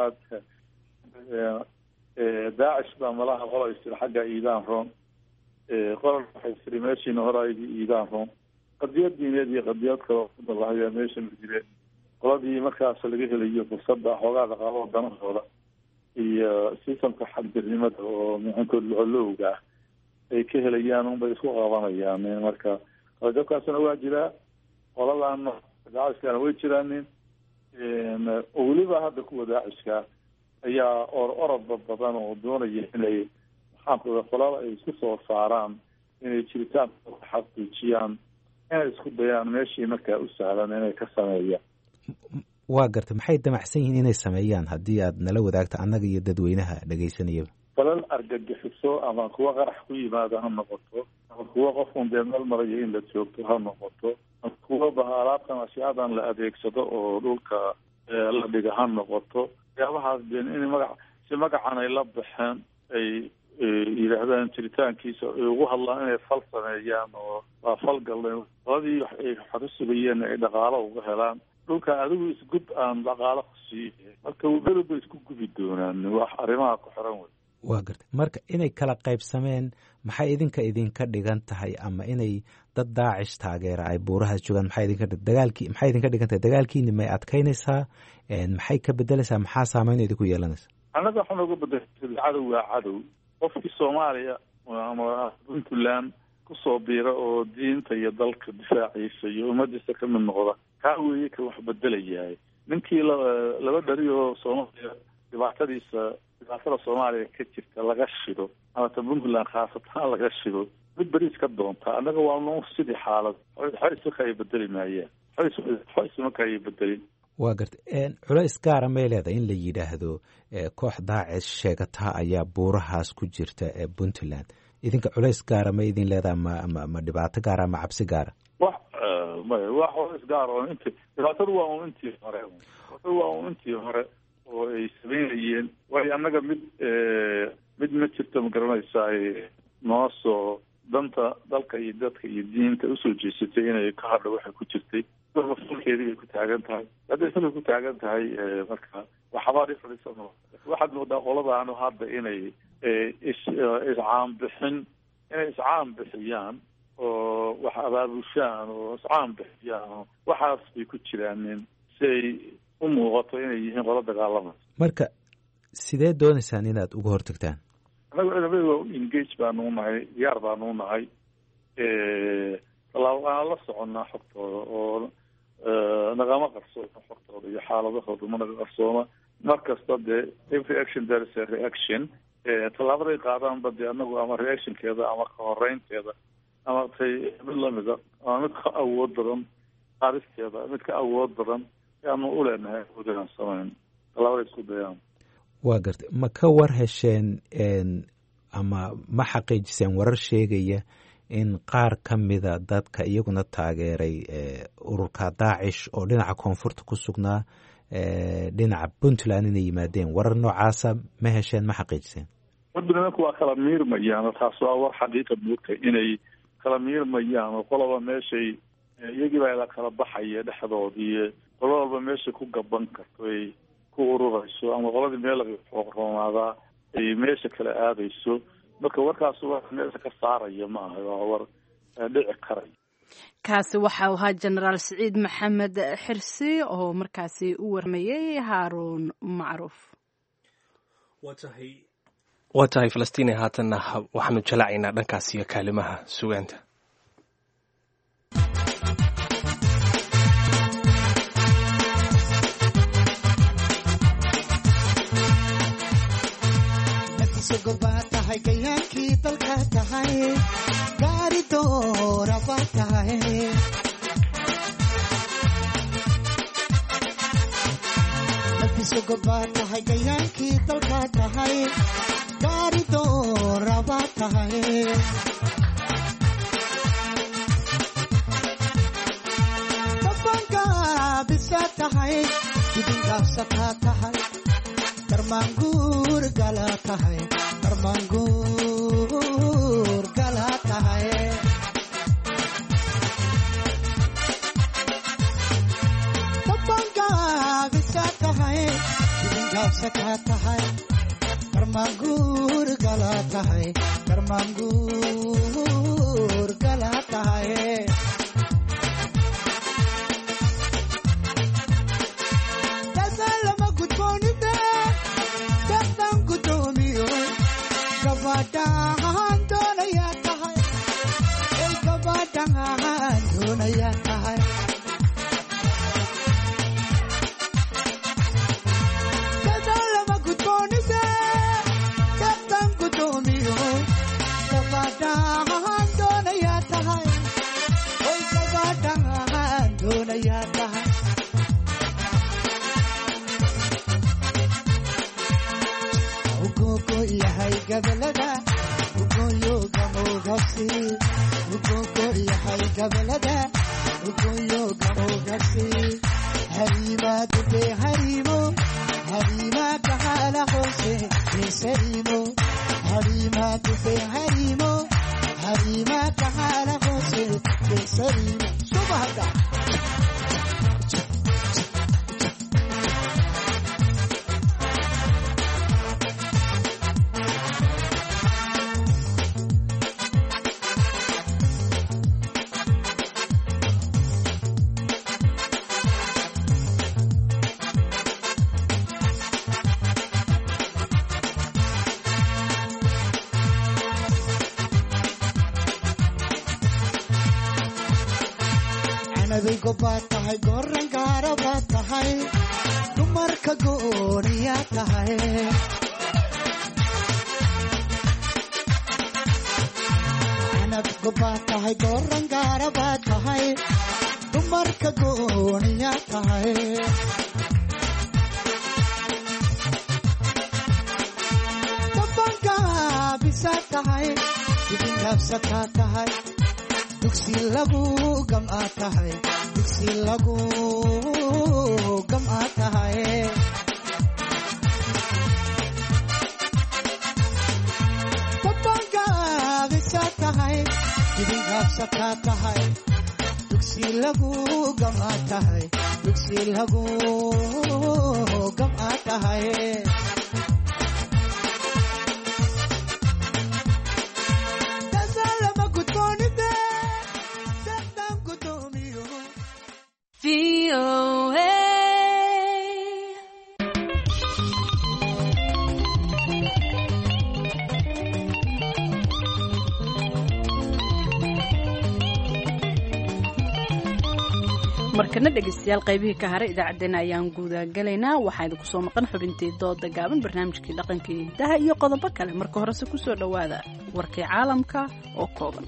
Daacish baa malaha qolay sida xagga iidaan roon qolada waxay siri meeshiina hore ay iidaan roon qadiyad diineed iyo qadiyad kale oo dalahaya meesha jire qoladii markaas laga helayo fursada xoogaa dhaqaalaha danahooda iyo sistamka xagdirnimada oo maxaankood looga ay ka helayaan un bay isku qabanayaan marka qodobkaasna waa jira qoladan Daacishkana way jiraan oo waliba hadda kuwa Daacishka ayaa or orod badan oo doonaya inay maxaankood qolada ay isku soo saaraan inay jiritaan xaqiijiyaan inay isku dayaan meeshii markaa u sahlan inay ka sameeyaan waa gartay maxay damacsan yihiin inay sameeyaan haddii aad nala wadaagto annaga iyo dadweynaha dhagaysanayaba falal argagixiso ama kuwa qarax ku yimaada ha noqoto ama kuwa qofun dee meel maraya in la joogto ha noqoto ama kuwa bahaalaadkan ashiyaadan la adeegsado oo dhulka la dhiga ha noqoto waxyaabahaas deen in magac si magacan ay la baxeen ay yidhaahdaan jiritaankiisa ay ugu hadlaan inay fal sameeyaan oo waa fal galleen qoladii ay xaru sugayeen ay dhaqaalo uga helaan dhulka adigu isgub aan dhaqaalo ku sii marka wadaduba isku gubi doonaan wax arrimaha ku xiran wey waa gartay marka inay kala qaybsameen maxay idinka idinka dhigan tahay ama inay dad Daacish taageera ay buurahaas joogaan maxay idinka dagaalkii maxay idinka dhigan tahay dagaalkiina may adkaynaysaa maxay ka bedelaysaa maxaa saameyn idinku yeelanaysa annaga waxaan uga bedelay cadow waa cadow qofkii Soomaaliya ama Puntland kusoo biira oo diinta iyo dalka difaaciisa iyo ummadiisa ka mid noqda kaa weeye ka wax bedelayahay ninkii laba dhari oo Soomaaliya dhibaatadiisa dhibaatada Soomaaliya ka jirta laga shido ama Puntland khaasatan laga shido mid bariis ka doonta annaga waa noo sidii xaalad xiriirka ka bedeli maayeen xiriirka ka bedeli waa gartay culays gaara ma leedahay in la yiraahdo koox Daacish sheegata ayaa buurahaas ku jirta ee Puntland idinka culays gaara ma idin leedahay ma ma dhibaato gaara ama cabsi gaara wax ma wax culays gaar oo inta dhibaatadu waa un intii hore waa un intii hore oo ay sameeyeen way annaga mid mid ma jirto ma garanaysaa noo soo danta dalka iyo dadka iyo diinta usoo jeesatay inay ka hadho waxay ku jirtay falkeedii bay ku taagan tahay hadday falka ku taagan tahay marka waxbaa dhifadhisan waxaad moodaa qoladaanu hadda inay iscaan bixin inay iscaan bixiyaan oo wax abaabushaan oo iscaan bixiyaan oo waxaas bay ku jiraanin si ay u muuqato inay yihiin qolo dagaalamay marka sidee doonaysaan inaad uga hortagtaan anagu ciidamada engage baanu nahay diyaar baanu nahay tallaabo la soconnaa xogtooda oo nagama qarsoona xogtooda iyo xaaladahooda ma naga qarsooma markasta dee every action there is a reaction tallaabaday qaadaanba dee anagu ama reactionkeeda ama ka horeynteeda ama tay mid lamida ama mid ka awood badan qaadisteeda mid ka awood badan ayaanu u leenahay awood inaan samayn tallaabaday isku dayaan waa gartay ma ka war hesheen ama ma xaqiijiseen warar sheegaya in qaar ka mida dadka iyaguna taageeray ururka daacish oo dhinaca koonfurta ku sugnaa dhinaca puntland inay yimaadeen warar noocaasa ma hesheen ma xaqiijiseen waddanku waa kala miirmayaan taas waa war xaqiiqa moogtay inay kala miirmayaan oo qoloba meeshay iyagii baa la kala baxaya dhexdoodii qolo walba meeshay ku gaban karto ay ku ururayso ama qoladii meel laga xooqroonaadaa ay meesha kala aadayso marka warkaas waa meesha ka saaraya ma aha waa war dhici karay kaasi waxa uu ahaa jenaraal siciid maxamed xirsi oo markaasi u warmayey haaruun macruuf waa tahay falastiin haatanna waxaanu jalacaynaa dhankaas iyo kaalimaha sugaanta gobaa tahay gayaankii dalka tahay gaari dooraba tahay naftiisa gobaa tahay gayaankii dalka tahay gaari dooraba tahay dabangaabisa tahay idingaabsataa tahay darmaanguur gala tahay darmaanguur gala tahay dabangaabisa tahay idingaabsataa tahay darmaanguur gala tahay darmaanguur gala tahay gabadhaan doonaya tahay ay gabadhaan doonaya tahay dadaan lama gudboonise dadaan gudoomiyo gabadhaan doonaya tahay ay gabadhaan doonaya tahay ugogo yahay gabalada ugoyo gamogasi ugogo yahay gabalada ugoyo gamogasi harima dube harimo harima kahala hose esarimo harima dube harimo harima kahala hose esarimo subhada gobaad tahay goran gaarabaad tahay dumarka gooniyaa tahay anad gobaad tahay goran gaarabaad tahay dumarka gooniyaa tahay dabangaabisa tahay idingaabsataa tahay dugsi lagu gam'aa tahay dugsi lagu gam'aa tahay dabangaabisa tahay gaabsataa tahay dugsi lagu gamaa tahay dugsi lagu gamaa tahay dadaalama gudboonide dadaan gudoomiyo V O A markana dhegeystayaal qaybihii ka haray idaacaddeenna ayaan guudagalaynaa waxaa idinku soo maqan xubintii dooda gaaban barnaamijkii dhaqanka iyo hidaha iyo qodobo kale marka horese ku soo dhowaada warkii caalamka oo kooban.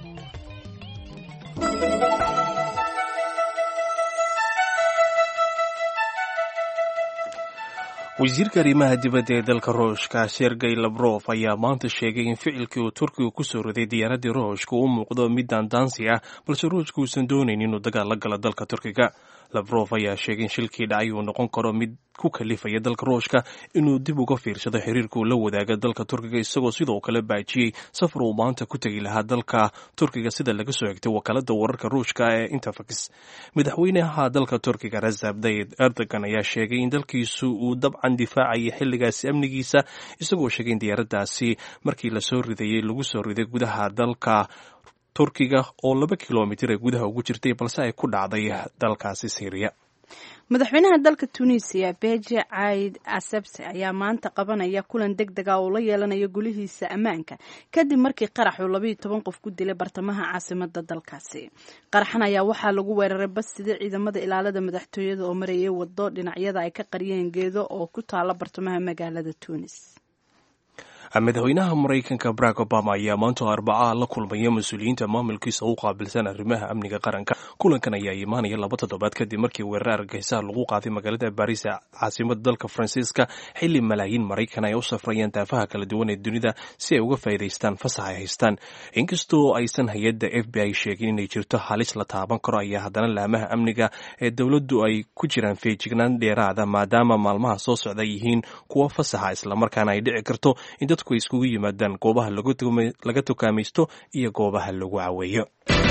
wasiirka arrimaha dibadda ee dalka ruushka sergey lavrov ayaa maanta sheegay in ficilkii uu turkiga ku soo riday diyaaraddii ruushka u muuqdo mid daandaansi ah balse ruushka uusan doonayn inuu dagaal la galo dalka turkiga. lavrov ayaa sheegay in shilkii dhacay uu noqon karo mid ku kalifaya dalka ruushka inuu dib uga fiirsado xiriirka uu la wadaaga dalka turkiga isagoo sidoo kale baajiyey safar uu maanta ku tegi lahaa dalka turkiga sida laga soo xigtay wakaalada wararka ruushka ee Interfax. madaxweynaha dalka turkiga Recep Tayyip Erdogan ayaa sheegay in dalkiisu uu dabcan difaacayay xilligaasi amnigiisa isagoo sheegay in diyaaraddaasi markii la soo ridayay lagu soo riday gudaha dalka turkiga oo laba kilomitir ee gudaha ugu jirtay balse ay ku dhacday dalkaasi Syria. madaxweynaha dalka Tunisia Beji Caid Essebsi ayaa maanta qabanaya kulan degdeg ah oo la yeelanayo gulihiisa ammaanka kadib markii qarax uu laba iyo toban qof ku dilay bartamaha caasimadda dalkaasi. qaraxan ayaa waxaa lagu weeraray bas sida ciidamada ilaalada madaxtooyada oo marayay wado dhinacyada ay ka qariyeen geedo oo ku taala bartamaha magaalada Tunis. madaxweynaha Mareykanka Barack Obama ayaa maanta Arbacada la kulmaya mas'uuliyiinta maamulkiisa u qaabilsan arrimaha amniga qaranka. kulankan ayaa imaanaya laba toddobaad kadib markii weerar argagixis lagu qaaday magaalada Paris ee caasimadda dalka Faransiiska xilli malaayiin Mareykan ay u safrayeen daafaha kala duwan ee dunida si ay uga faa'iidaystaan fasax ay haystaan. inkastoo aysan hay'adda F B I sheegin inay jirto halis la taaban karo ayaa haddana laamaha amniga ee dowladdu ay ku jiraan feejignaan dheeraada maadaama maalmaha soo socda yihiin kuwa fasaxa islamarkaana ay dhici karto in dadku ay iskugu yimaadaan goobaha laga tukaamaysto iyo goobaha lagu caweeyo.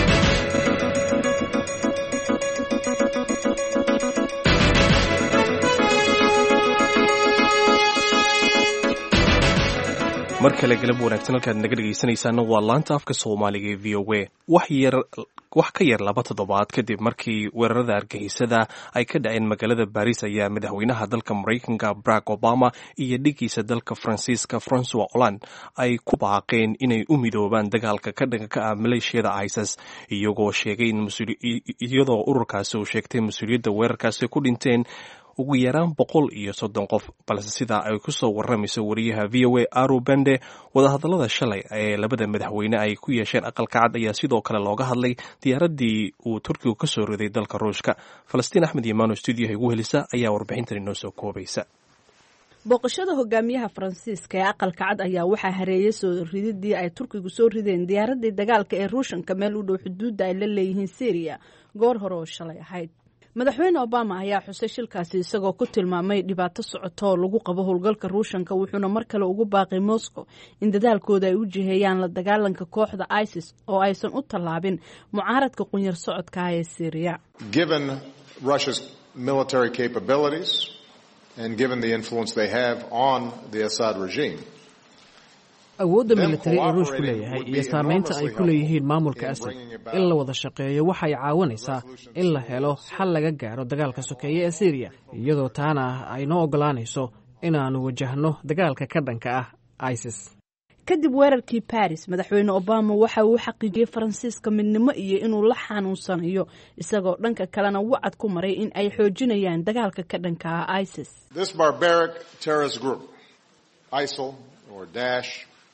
mar kale galab wanaagsan halkaad naga dhegaysanaysaana waa laanta afka soomaaliga ee V O A. wax yar wax ka yar laba toddobaad kadib markii weerarada argagixisada ay ka dhaceen magaalada Paris ayaa madaxweynaha dalka Mareykanka Barack Obama iyo dhigiisa dalka Faransiiska François Hollande ay ku baaqeen inay u midoobaan dagaalka ka dhanka ah maleeshiyada ISIS iyagoo sheegay in iyadoo ururkaasi uu sheegtay mas-uuliyadda weerarkaasi ku dhinteen ugu yaraan boqol iyo soddon qof balse sidaa ay ku soo waramayso wariyaha V O A Aro Bande wadahadallada shalay ee labada madaxweyne ay ku yeesheen aqalka cad ayaa sidoo kale looga hadlay diyaaraddii uu Turkigu ka soo riday dalka Ruushka. Falastiin Axmed Yamaano stuudiyaha ugu helisa ayaa warbixintan inoo soo koobaysa. booqashada hogaamiyaha Faransiiska ee aqalka cad ayaa waxaa hareeyay soo rididii ay Turkigu soo rideen diyaaraddii dagaalka ee Ruushka meel u dhow xuduudda ay la leeyihiin Syria goor hore oo shalay ahayd. madaxweyne Obama ayaa xusay shilkaasi isagoo ku tilmaamay dhibaato socoto oo lagu qabo howlgalka Ruushka wuxuuna mar kale ugu baaqay Moscow in dadaalkooda ay u jiheeyaan la dagaalanka kooxda ISIS oo aysan u tallaabin mucaaradka qunyar socodka ah ee Syria. Given Russia's military capabilities and given the influence they have on the Assad regime, awoodda militari ee ruushku leeyahay iyo saamaynta ay ku leeyihiin maamulka Assad in la wada shaqeeyo waxay caawinaysaa in la helo xal laga gaaro dagaalka sokeeye ee Syria iyadoo taana ay noo ogolaanayso inaanu wajahno dagaalka ka dhanka ah ISIS. kadib weerarkii Paris madaxweyne Obama waxa uu xaqiijiyay Faransiiska midnimo iyo inuu la xanuunsanayo isagoo dhanka kalena wacad ku maray in ay xoojinayaan dagaalka ka dhanka ah ISIS. This barbaric terrorist group, ISIL or Daesh,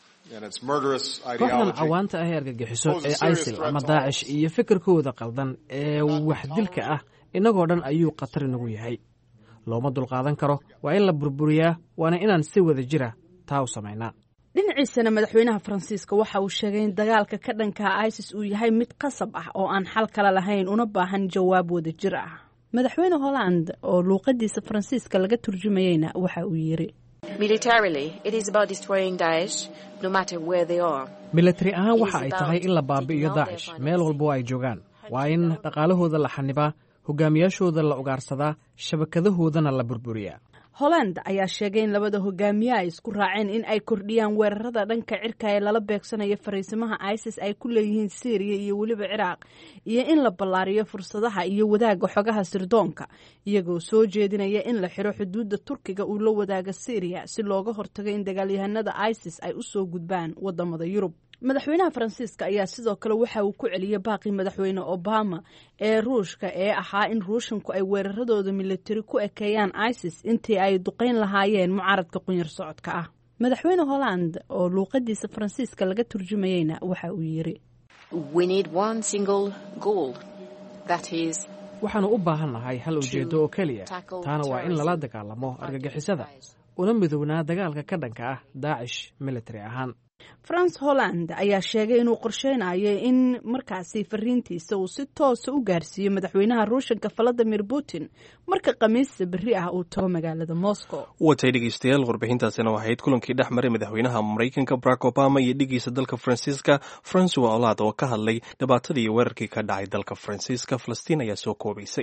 kooxdan cawaanta ah ee argagixiso ee ISIL ama Daacish iyo fikirkooda qaldan ee wax dilka ah inagoo dhan ayuu khatar inagu yahay. looma dulqaadan karo waa in la burburiyaa waana inaan si wada jira taa u samaynaa. dhinaciisana madaxweynaha Faransiiska waxa uu sheegay in dagaalka ka dhanka ah ISIS uu yahay mid qasab ah oo aan xal kale lahayn una baahan jawaab wada jir ah. madaxweyne Hollande oo luuqadiisa Faransiiska laga turjumayayna waxa uu yiri military ahaan waxa ay tahay in la baabi'iyo daacish meel walbo ay joogaan. waa in dhaqaalahooda la xanibaa, hogaamiyaashooda la ugaarsadaa, shabakadahoodana la burburiyaa. Holland ayaa sheegay in labada hogaamiye ay isku raaceen in ay kordhiyaan weerarada dhanka cirka ee lala beegsanayo fariisimaha ISIS ay ku leeyihiin Syria iyo weliba Ciraaq, iyo in la ballaariyo fursadaha iyo wadaaga xogaha sirdoonka, iyagoo soo jeedinaya in la xiro xuduudda Turkiga uu la wadaaga Syria si looga hortago in dagaalyahanada ISIS ay u soo gudbaan wadamada Yurub. madaxweynaha Faransiiska ayaa sidoo kale waxa uu ku celiyay baaqi madaxweyne Obama ee Ruushka ee ahaa in Ruushku ay weeraradooda militari ku ekeeyaan ISIS intii ay duqeyn lahaayeen mucaaradka qunyar socodka ah. madaxweyne Holland oo luuqadiisa Faransiiska laga turjumayayna waxa uu yiri We need one single goal, that is waxaanu u baahannahay hal ujeedo oo kaliya, taana waa in lala dagaalamo argagixisada una midownaa dagaalka ka dhanka ah Daesh military ahaan. France Holland ayaa sheegay inuu qorsheynayo in markaasi fariintiisa uu si toos ah u gaarsiiyo madaxweynaha Ruushka Vladimir Putin marka Khamiista berri ah uu tago magaalada Moscow. Watay dhageystayaal warbixintaasina waxay kulankii dhex maray madaxweynaha Mareykanka Barack Obama iyo dhigiisa dalka Faransiiska François Hollande oo ka hadlay dhibaatadii iyo weerarkii ka dhacay dalka Faransiiska. Falastiin ayaa soo koobaysay.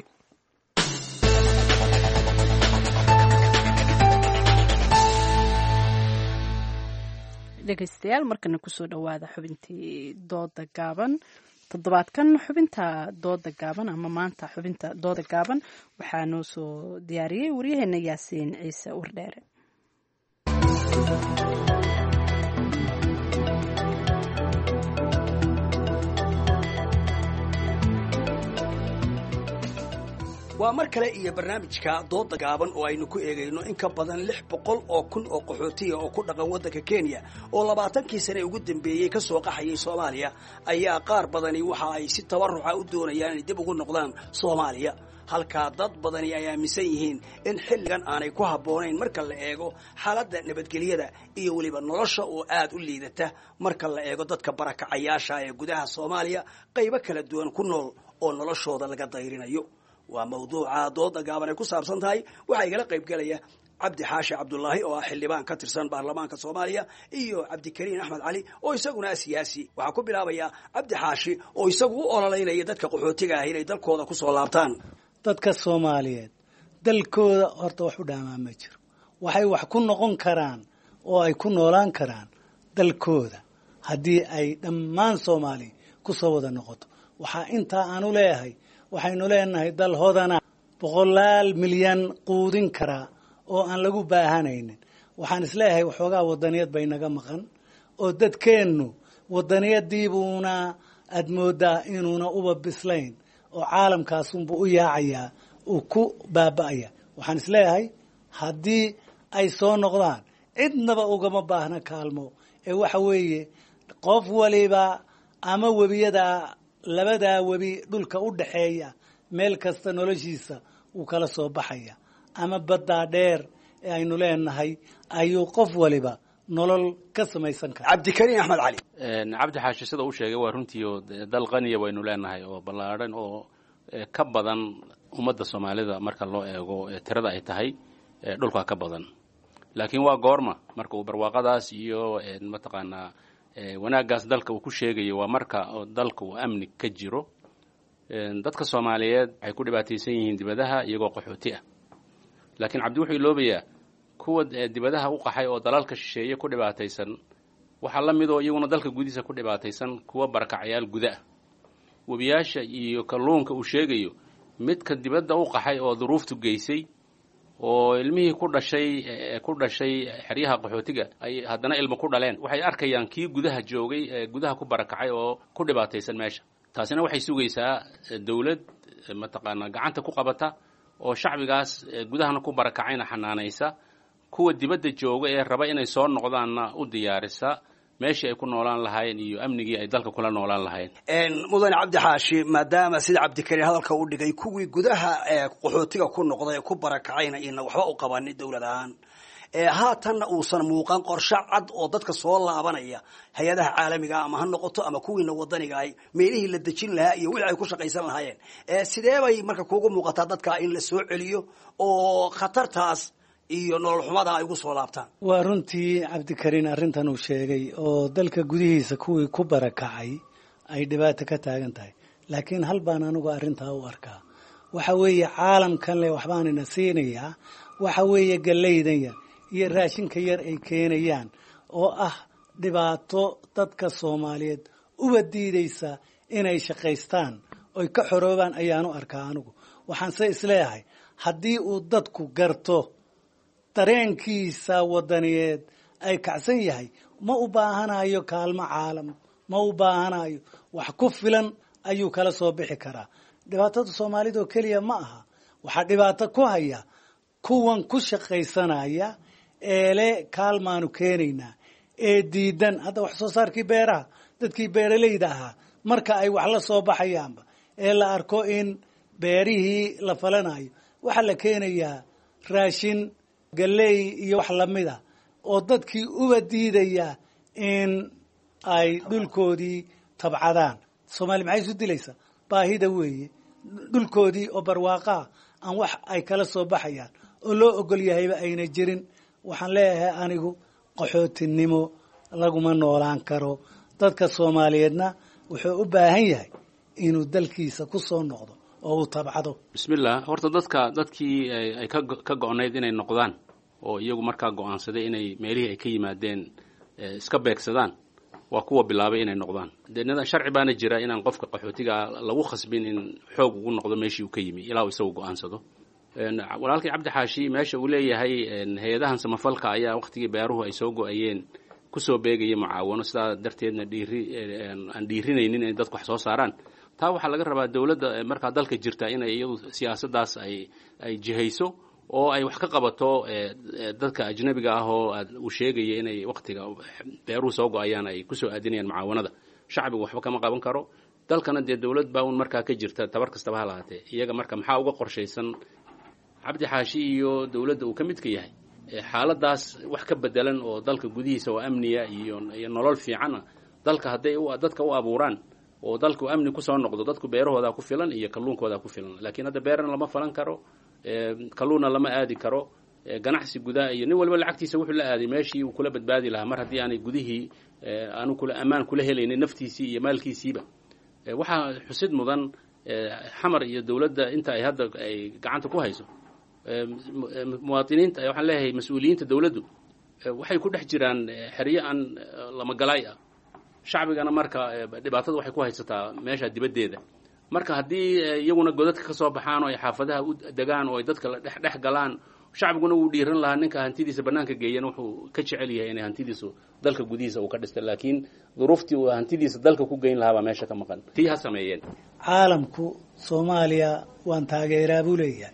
dhegeystayaal markana kusoo dhawaada xubintii dooda gaaban. toddobaadkan xubinta dooda gaaban ama maanta xubinta dooda gaaban waxaa noo soo diyaariyey waryaheena Yaasiin Ciise Wardheere. waa mar kale iyo barnaamijka dooda gaaban oo aynu ku eegayno in ka badan lix boqol oo kun oo qaxootiga oo ku dhaqan waddanka Kenya oo labaatankii sane ugu dambeeyey ka soo qaxayay Soomaaliya ayaa qaar badani waxa ay si tabarruca u doonayaan inay dib ugu noqdaan Soomaaliya, halka dad badani ay aaminsan yihiin in xilligan aanay ku habboonayn marka la eego xaaladda nabadgelyada iyo weliba nolosha oo aad u liidata marka la eego dadka barakacayaasha ee gudaha Soomaaliya qaybo kala duwan ku nool oo noloshooda laga dayrinayo. waa mawduuca dooda gaaban ay ku saabsan tahay. waxaa igala qayb galaya Cabdi Xaashi Cabdullaahi oo ah xildhibaan ka tirsan baarlamaanka Soomaaliya iyo Cabdikariin Axmed Cali oo isaguna siyaasi. waxaa ku bilaabaya Cabdi Xaashi oo isagu u ololeynaya dadka qaxootiga ah inay dalkooda ku soo laabtaan. dadka Soomaaliyeed dalkooda horta wax u dhaamaa ma jiro. waxay wax ku noqon karaan oo ay ku noolaan karaan dalkooda haddii ay dhammaan Soomaali ku soo wada noqoto. waxaa intaa aanu leeyahay waxaynu leenahay dal hodana boqolaal milyan quudin kara oo aan lagu baahanaynin. waxaan isleeyahay waxoogaa wadaniyad bay naga maqan oo dadkeennu wadaniyadiibuuna aad moodaa inuuna uba bislayn oo caalamkaasunbu u yaacayaa uu ku baaba'aya. waxaan isleeyahay haddii ay soo noqdaan cidnaba ugama baahna kaalmo ee waxa weeye qof waliba ama webiyada labadaa webi dhulka u dhaxeeya meel kasta noloshiisa uu kala soo baxaya, ama baddaa dheer ee aynu leenahay ayuu qof waliba nolol ka samaysan kara. Cabdikariin Axmed Cali. Cabdi Xaashi sida uu sheegay waa runtii oo dal qaniya waynu leenahay oo ballaaran oo ka badan ummadda Soomaalida marka loo eego tirada ay tahay dhulka ka badan. laakiin waa goorma marka uu barwaaqadaas iyo mataqaanaa wanaagaas dalka uu ku sheegayo waa marka dalka uu amni ka jiro. dadka Soomaaliyeed ay ku dhibaataysan yihiin dibadaha iyagoo qaxooti ah, laakiin Cabdi wuxuu iloobayaa kuwa dibadaha u qaxay oo dalalka shisheeye ku dhibaataysan waxa la mid oo iyaguna dalka gudihiisa ku dhibaataysan kuwa barakacayaal gudaha. webiyaasha iyo kalluunka uu sheegayo midka dibadda u qaxay oo duruuftu geysay oo ilmihii ku dhashay ku dhashay xeryaha qaxootiga ay haddana ilmo ku dhaleen waxay arkayaan kii gudaha joogay gudaha ku barakacay oo ku dhibaataysan meesha. taasina waxay sugaysaa dawlad mataqaanaa gacanta ku qabata oo shacbigaas gudahana ku barakacayna xanaanaysa, kuwa dibadda jooga ee raba inay soo noqdaanna u diyaarisa meeshii ay ku noolaan lahaayeen iyo amnigii ay dalka kula noolaan lahaayeen. mudane Cabdi Xaashi, maadaama sida Cabdikariin hadalka u dhigay kuwii gudaha ee qaxootiga ku noqday ku barakacayna in waxba u qabanin dawlad ahaan ee haatanna uusan muuqan qorshe cad oo dadka soo laabanaya hay'adaha caalamiga ama ha noqoto ama kuwiina wadaniga ay meelihii la dejin lahaa iyo wixii ay ku shaqaysan lahaayeen ee sidee bay marka kuugu muuqataa dadka in la soo celiyo oo khatartaas iyo nolol xumada ay ugu soo laabtaan. waa runtii cabdikariin arrintan uu sheegay oo dalka gudihiisa kuwii ku barakacay ay dhibaato ka taagan tahay, laakiin hal baan anigu arrintaa u arkaa. waxa weeye caalamkan le waxbaanina siinayaa, waxa weeye gallaydan yar iyo raashinka yar ay keenayaan oo ah dhibaato dadka Soomaaliyeed uba diidaysa inay shaqaystaan oy ka xoroobaan ayaanu arkaa anigu. waxaan se isleeyahay haddii uu dadku garto dareenkiisa wadaniyeed ay kacsan yahay, ma u baahanayo kaalmo caalam, ma u baahanayo, wax ku filan ayuu kala soo bixi karaa. dhibaatada Soomaalida oo keliya ma aha, waxaa dhibaato ku haya kuwan ku shaqaysanaya ee le kaalmaanu keenaynaa ee diidan. hadda wax soo saarkii beeraha, dadkii beeralayda ahaa marka ay wax la soo baxayaanba ee la arko in beerihii la falanayo, waxaa la keenayaa raashin, galley iyo wax lamid a oo dadkii uba diidaya in ay dhulkoodii tabcadaan. Soomaali maxay isu dilaysaa? baahida weeye. dhulkoodii oo barwaaqaa aan wax ay kala soo baxayaan oo loo ogol yahayba ayna jirin. waxaan leeyahay anigu qaxootinimo laguma noolaan karo. dadka Soomaaliyeedna wuxuu u baahan yahay inuu dalkiisa ku soo noqdo oo uu tabcado. bismillah, horta dadka dadkii ay ka ka go'nayd inay noqdaan oo iyagu markaa go'aansaday inay meelihii ay ka yimaadeen iska beegsadaan, waa kuwa bilaabay inay noqdaan. deedna sharci baana jira inaan qofka qaxootiga lagu khasbin in xoog ugu noqdo meeshii uu ka yimi ilaa uu isagu go'aansado. walaalkii Cabdi Xaashi meesha uu leeyahay hay'adahan samafalka ayaa waqtigii beeruhu ay soo go'ayeen kusoo beegaya mucaawano, sidaa darteedna dhiiri aan dhiirinaynin inay dadku wax soo saaraan. taa waxaa laga rabaa dawladda markaa dalka jirta inay iyadu siyaasadaas ay ay jihayso oo ay wax ka qabato dadka ajnabiga ah oo uu sheegaya inay waqtiga beeruhu soo go'ayaan ay kusoo aadinayaan mucaawanada. shacbigu waxba kama qaban karo. dalkana dee dawlad baa un markaa ka jirta tabar kastaba ha lahaatee. iyaga marka maxaa uga qorshaysan Cabdi Xaashi iyo dawladda uu ka midka yahay xaaladaas wax ka bedelan oo dalka gudihiisa oo amniya iyo iyo nolol fiican dalka hadday dadka u abuuraan oo dalku amni ku soo noqdo, dadku beerahooda ku filan iyo kalluunkooda ku filan. laakiin hadda beerana lama falan karo, kalluuna lama aadi karo, ganacsi gudaha iyo nin walba lacagtiisa wuxuu la aaday meeshii uu kula badbaadi lahaa mar haddii aanay gudihii aanu kula ammaan kula helaynin naftiisii iyo maalkiisiiba. waxaa xusid mudan xamar iyo dawladda inta ay hadda ay gacanta ku hayso muwaadiniinta, waxaan leeyahay mas-uuliyiinta dawladdu waxay ku dhex jiraan xeryo aan lama galaay ah. shacbigana marka dhibaatada waxay ku haysataa meesha dibaddeeda. marka haddii iyaguna godadka ka soo baxaan oo ay xaafadaha u degaan oo ay dadka la dhex dhex galaan, shacbiguna wuu dhiiran lahaa ninka hantidiisa bannaanka geeyana wuxuu ka jecel yahay inay hantidiisu dalka gudihiisa uu ka dhistay. laakiin duruuftii uu hantidiisa dalka ku geyn lahaa baa meesha ka maqan. tii ha sameeyeen. caalamku Soomaaliya waan taageeraa buu leeyahay.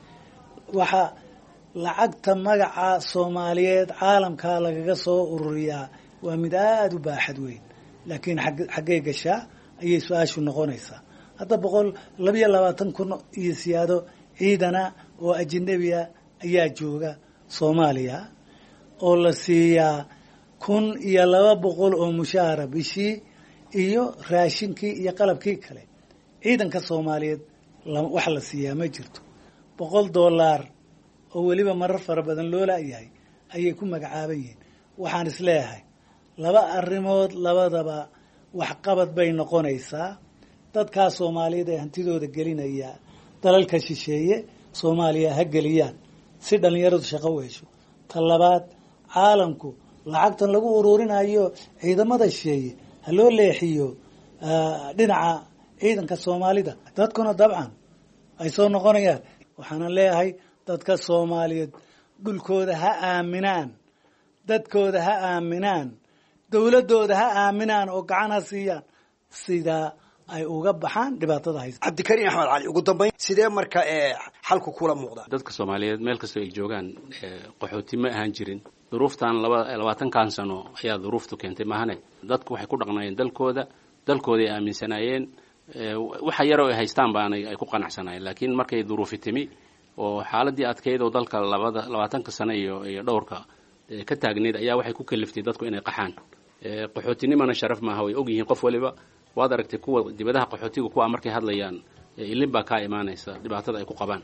waxa lacagta magaca Soomaaliyeed caalamka lagaga soo ururiyaa waa mid aad u baaxad weyn, laakiin xaggee gashaa ayay su-aashu noqonaysaa. hadda boqol labiyo labaatan kun iyo siyaado ciidana oo ajnabiya ayaa jooga Soomaaliya oo la siiyaa kun iyo laba boqol oo mushaara bishii iyo raashinkii iyo qalabkii kale. ciidanka Soomaaliyeed wax la siiyaa ma jirto. boqol dollar oo weliba marar fara badan loo laayahay ayay ku magacaaban yihiin. waxaan isleeyahay laba arrimood labadaba wax qabad bay noqonaysaa. dadkaa Soomaaliyeed ee hantidooda gelinaya dalalka shisheeye Soomaaliya ha geliyaan si dhalinyaradu shaqo u hesho. ta labaad, caalamku lacagtan lagu ururinayo ciidamada shisheeye ha loo leexiyo dhinaca ciidanka Soomaalida. dadkuna dabcan ay soo noqonayaan. waxaana leeyahay dadka Soomaaliyeed dhulkooda ha aaminaan, dadkooda ha aaminaan, dawladooda ha aaminaan oo gacan ha siiyaan sida ay uga baxaan dhibaatada haysta. Cabdikariin Axmed Cali, ugu dambeyn sidee marka ee xalku kula muuqda? dadka Soomaaliyeed meel kasta ay joogaan qaxooti ma ahaan jirin. duruuftan labaatan kan sano ayaa duruuftu keentay maahane. dadku waxay ku dhaqnaayeen dalkooda, dalkooda ay aaminsanaayeen, waxa yar oo ay haystaan baan ay ku qanacsanaayeen. laakiin markay duruufi timi oo xaaladii adkeyd oo dalka labaatanka sano iyo iyo dhowrka ka taagneed ayaa waxay ku kaliftay dadku inay qaxaan. qaxootinimana sharaf maaha, way ogyihiin qof waliba. waad aragtay kuwa dibadaha qaxootiga kuwa markay hadlayaan ilin baa ka imaanaysa dhibaatada ay ku qabaan.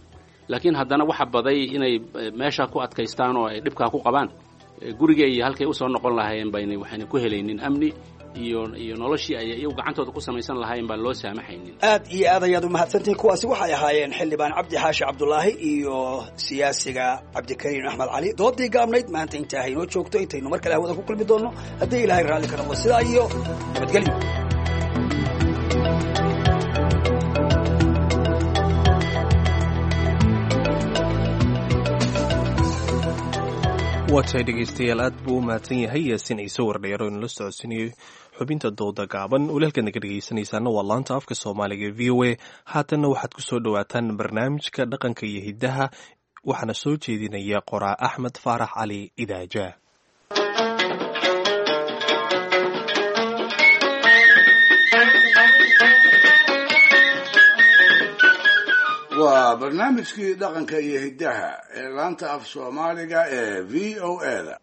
laakiin haddana waxa baday inay meesha ku adkaystaan oo ay dhibkaa ku qabaan guriga iyo halkay usoo noqon lahaayeen bayna waxayna ku helaynin amni iyo iyo noloshii ay iyagu gacantooda ku samaysan lahaayeen baan loo saamaxaynin. aad iyo aad ayaad u mahadsantihiin. kuwaasi waxay ahaayeen xildhibaan cabdi xaashi cabdulaahi iyo siyaasiga cabdikariin axmed cali. doodii gaabnayd maanta intaa haynoo joogto, intaynu mar kale hawada ku kulmi doonno haddii ilaahay raalli ka noqdo. sidaa iyo nabadgelyo. waatay dhegaystayaal aad buu u mahadsan yahay yaasiin ciise wardheero inala socodsiinayay xubinta dooda gaaban. walaalkaad naga dhegaysanaysaana waa laanta afka soomaaliga v o a. haatanna waxaad ku soo dhowaataan barnaamijka dhaqanka iyo hiddaha, waxaana soo jeedinaya qoraa axmed faarax cali idaaja. waa barnaamijkii dhaqanka iyo hiddaha ee laanta af soomaaliga ee v o a da.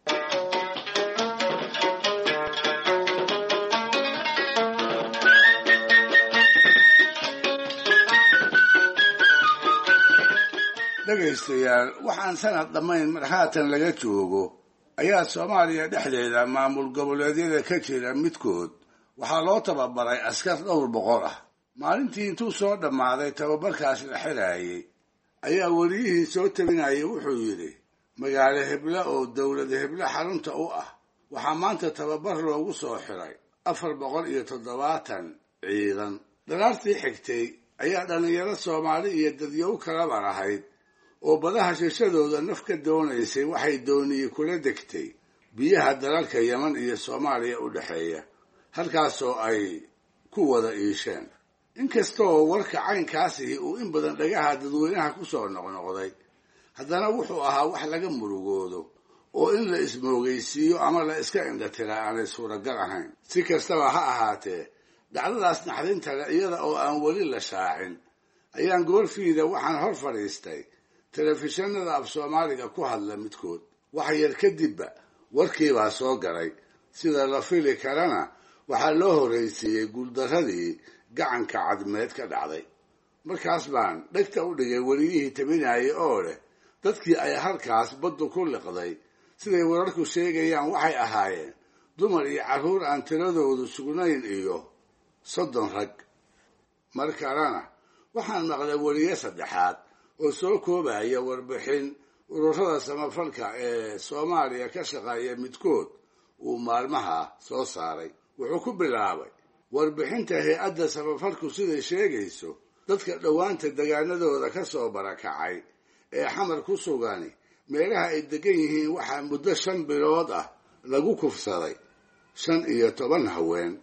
dhegaystayaal, waxaan sanad dhammayn mar haatan laga joogo ayaa soomaaliya dhexdeeda maamul goboleedyada ka jira midkood waxaa loo tababaray askar dhowr boqol ah. maalintii intuu soo dhammaaday tababarkaas la xiraayey ayaa weliyihii soo tabinayay wuxuu yidhi, magaalo hebla oo dowlad hebla xarunta u ah waxaa maanta tababar loogu soo xiray afar boqol iyo toddobaatan ciidan. daraartii xigtay ayaa dhallinyaro soomaali iyo dadyow kalaba lahayd oo badaha shishadooda naf ka doonaysay waxay dooniyey kula degtay biyaha dalalka yeman iyo soomaaliya u dhexeeya, halkaasoo ay ku wada iisheen. inkastoo warka caynkaasihi uu in badan dhagaha dadweynaha ku soo noqnoqday, haddana wuxuu ahaa wax laga murugoodo oo in la ismoogaysiiyo ama la iska indhatiraa aanay suuragal ahayn. si kastaba ha ahaatee, dhacdadaas naxdintale iyada oo aan weli la shaacin ayaan goorfiida waxaan hor fadhiistay telefishinada af soomaaliga ku hadla midkood. wax yar kadibba warkiibaa soo galay. sida la fili karana waxaa loo horraysiiyey guuldarradii gacanka cadmeed ka dhacday. markaas baan dhegta u dhigay weliyihii tabinayay oo leh dadkii ay halkaas baddu ku liqday siday wararku sheegayaan waxay ahaayeen dumar iyo carruur aan tiradoodu sugnayn iyo soddon rag. mar kalena waxaan maqlay weliye saddexaad oo soo koobaya warbixin ururada samafalka ee soomaaliya ka shaqeeya midkood uu maalmaha soo saaray. wuxuu ku bilaabay warbixinta hay-adda samafalku siday sheegayso dadka dhowaanta degaanadooda ka soo barakacay ee xamar ku sugani meelaha ay degan yihiin waxaa muddo shan bilood ah lagu kufsaday shan iyo toban haween.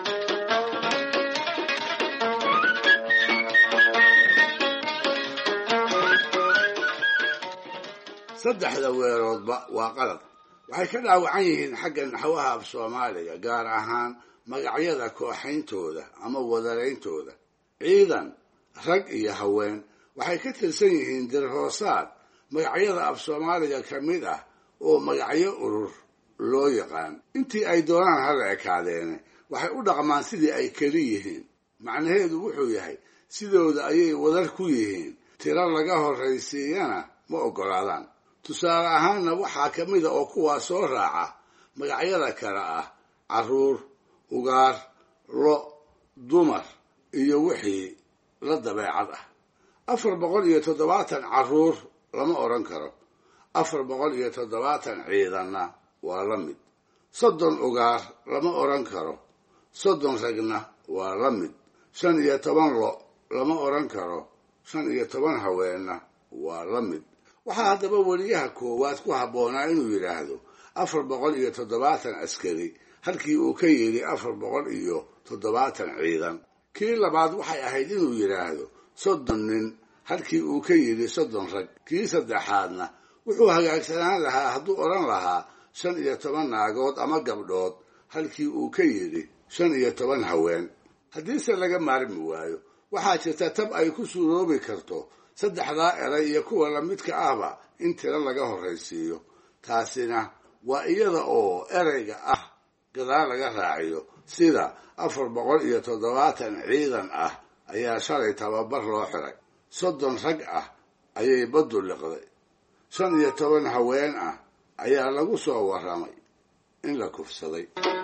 saddexda weeroodba waa qalad. waxay ka dhaawacan yihiin xagga naxwaha af soomaaliga, gaar ahaan magacyada kooxayntooda ama wadaleyntooda. ciidan, rag iyo haween waxay ka tirsan yihiin dirhoosaad magacyada af soomaaliga ka mid ah oo magacyo urur loo yaqaan. intii ay doonaan hala ekaadeene waxay u dhaqmaan sidii ay keli yihiin. macnaheedu wuxuu yahay sidooda ayay wadar ku yihiin, tiro laga horraysiiyana ma oggolaadaan. tusaale ahaanna waxaa ka mida oo kuwaa soo raaca magacyada kale ah carruur, ugaar, lo, dumar iyo wixii la dabeecad ah. afar boqol iyo toddobaatan carruur lama odhan karo. afar boqol iyo toddobaatan ciidanna waa la mid. soddon ugaar lama odhan karo. soddon ragna waa la mid. shan iyo toban lo lama odhan karo. shan iyo toban haweenna waa la mid. waxaa haddaba weliyaha koowaad ku habboonaa inuu yidhaahdo afar boqol iyo toddobaatan askari halkii uu ka yidhi afar boqol iyo toddobaatan ciidan. kii labaad waxay ahayd inuu yidhaahdo soddon nin halkii uu ka yidhi soddon rag. kii saddexaadna wuxuu hagaagsanaan lahaa hadduu odhan lahaa shan iyo toban naagood ama gabdhood halkii uu ka yidhi shan iyo toban haween. haddiise laga maarmi waayo, waxaa jirta tab ay ku suuroobi karto saddexdaa eray iyo kuwa lamidka ahba in tiro laga horraysiiyo. taasina waa iyada oo ereyga ah gadaal laga raaciyo. sida afar boqol iyo toddobaatan ciidan ah ayaa shalay tababar loo xiray. soddon rag ah ayay baddu liqday shan iyo toban haween ah ayaa lagu soo warramay in la kufsaday.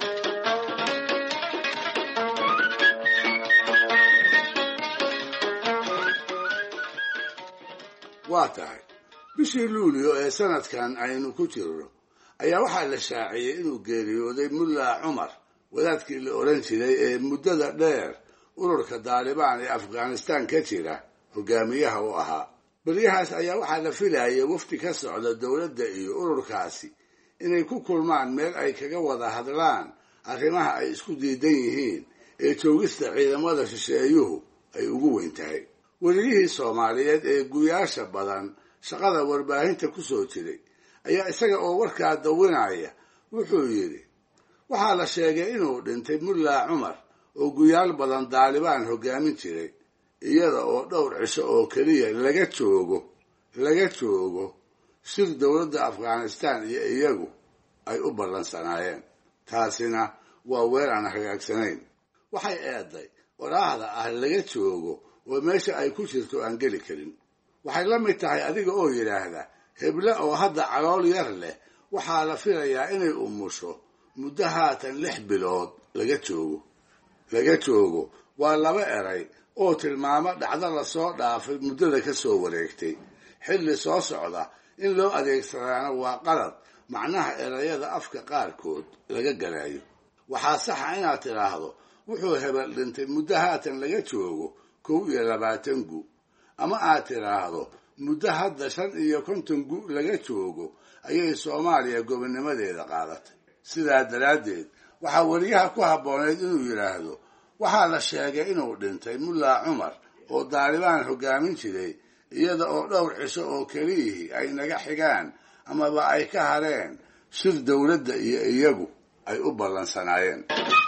waa tahay bishii luulyo ee sanadkan aynu ku jirno ayaa waxaa la shaaciyey inuu geeriyooday mulla cumar wadaadkii la odhan jiray ee muddada dheer ururka daalibaan ee afghanistan ka jira hogaamiyaha u ahaa. beryahaas ayaa waxaa la filayay wafdi ka socda dowladda iyo ururkaasi inay ku kulmaan meel ay kaga wada hadlaan arrimaha ay isku diidan yihiin ee joogista ciidamada shisheeyuhu ay ugu weyn tahay. weliyihii soomaaliyeed ee guyaasha badan shaqada warbaahinta ku soo jiray ayaa isaga oo warkaa dawinaya wuxuu yidhi waxaa la sheegay inuu dhintay mulla cumar oo guyaal badan daalibaan hoggaamin jiray iyada oo dhowr cisho oo keliya laga joogo laga joogo shir dowladda afghanistan iyo iyagu ay u ballansanaayeen. taasina waa weer aan hagaagsanayn. waxay eeday waraahda ah laga joogo oo meesha ay ku jirto aan geli karin. waxay la mid tahay adiga oo yidhaahda heble oo hadda calool yar leh waxaa la filayaa inay umusho muddo haatan lix bilood laga joogo. laga joogo waa laba eray oo tilmaamo dhacdo lasoo dhaafay muddada ka soo wareegtay. xilli soo socda in loo adeegsadaana waa qalad macnaha erayada afka qaarkood laga galayo. waxaa saxa inaad tidhaahdo wuxuu hebel dhintay muddo haatan laga joogo kow iyo labaatan gu ama aad tidhaahdo muddo hadda shan iyo konton gu laga joogo ayay soomaaliya gobonnimadeeda qaadatay. sidaa daraaddeed waxaa weliyaha ku habbooneyd inuu yidhaahdo waxaa la sheegay inuu dhintay mulla cumar oo daalibaan hoggaamin jiray iyada oo dhowr cisho oo keliyihii ay naga xigaan amaba ay ka hareen shir dowladda iyo iyagu ay u ballansanaayeen.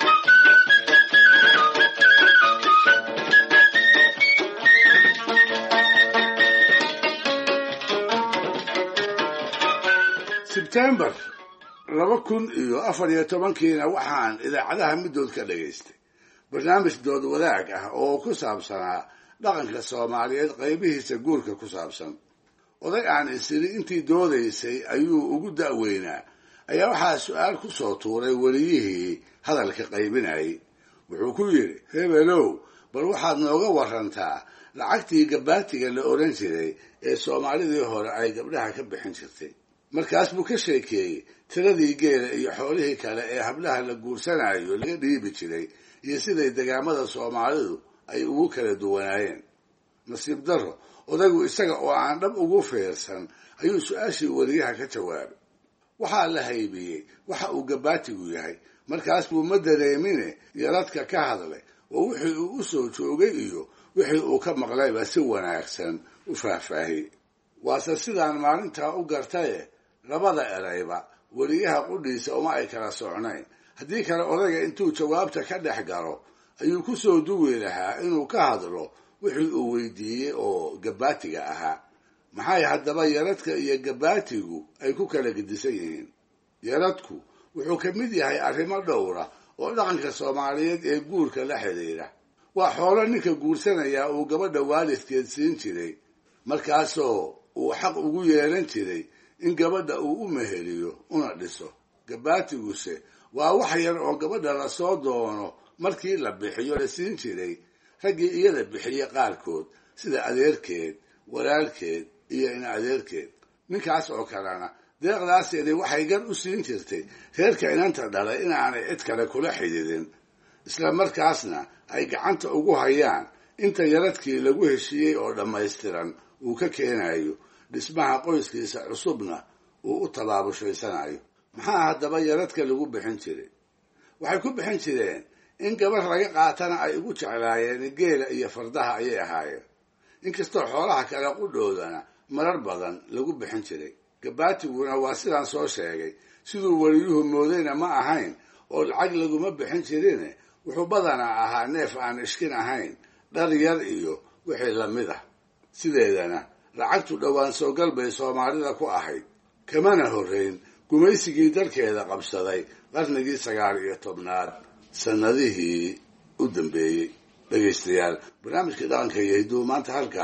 sebtembar laba kun iyo afar iyo tobankiina waxaan idaacadaha middood ka dhagaystay barnaamij dood wadaag ah oo ku saabsanaa dhaqanka soomaaliyeed qaybihiisa guurka ku saabsan. oday aan isiri intii doodaysay ayuu ugu da'weynaa ayaa waxaa su-aal ku soo tuuray weliyihii hadalka qaybinayay. wuxuu ku yidhi hebelow bal waxaad nooga warantaa lacagtii gabaatiga la odhan jiray ee soomaalidii hore ay gabdhaha ka bixin jirtay. markaas buu ka sheekeeyey tiradii geela iyo xoolihii kale ee hablaha la guursanayo laga dhiibi jiray iyo siday degaamada soomaalidu ay ugu kala duwanaayeen. nasiib darro odaygu isaga oo aan dhab ugu fiirsan ayuu su-aashii weliyaha ka jawaabay. waxaa la haybiyey waxa uu gabaatigu yahay. markaas buu ma dareemine yaradka ka hadlay oo wixii uu u soo joogay iyo wixii uu ka maqlayba si wanaagsan u faahfaahiyey. waase sidaan maalintaa u gartaye labada erayba weliyaha qudhiisa uma ay kala socnayn. haddii kale odayga intuu jawaabta ka dhex galo ayuu ku soo duwi lahaa inuu ka hadlo wixii uu weydiiyey oo gabaatiga ahaa. maxay haddaba yaradka iyo gabaatigu ay ku kala gedisan yihiin? yaradku wuxuu ka mid yahay arrimo dhowra oo dhaqanka soomaaliyeed ee guurka la xidhiidha. waa xoolo ninka guursanayaa uu gabadha waalidkeed siin jiray markaasoo uu xaq ugu yeelan jiray in gabadha uu u meheriyo una dhiso. gabaatiguse waa wax yar oo gabadha lasoo doono markii la bixiyo la siin jiray raggii iyada bixiye qaarkood sida adeerkeed walaalkeed iyo ina adeerkeed. ninkaas oo kalena deeqdaaseedii waxay gar u siin jirtay reerka inanta dhalay inaanay cid kale kula xidhiidin isla markaasna ay gacanta ugu hayaan inta yaradkii lagu heshiiyey oo dhammaystiran uu ka keenayo dhismaha qoyskiisa cusubna uu u tabaabushaysanaayo. maxaa haddaba yaradka lagu bixin jiray? waxay ku bixin jireen in gabar laga qaatana ay ugu jeclaayeen geela iyo fardaha ayay ahaayeen. inkastoo xoolaha kale qudhoodana marar badan lagu bixin jiray. gabaatiguna waa sidaan soo sheegay siduu weliyuhu moodayna ma ahayn oo lacag laguma bixin jirine wuxuu badanaa ahaa neef aan ishkin ahayn, dhar yar iyo wixii lamid ah. sideedana lacagtu dhowaan soogal bay soomaalida ku ahayd, kamana horrayn gumaysigii dalkeeda qabsaday qarnigii sagaal iyo tobnaad sannadihii u dambeeyey. dhegaystayaal, barnaamijka dhaqanka iyo hidduu maanta halkaa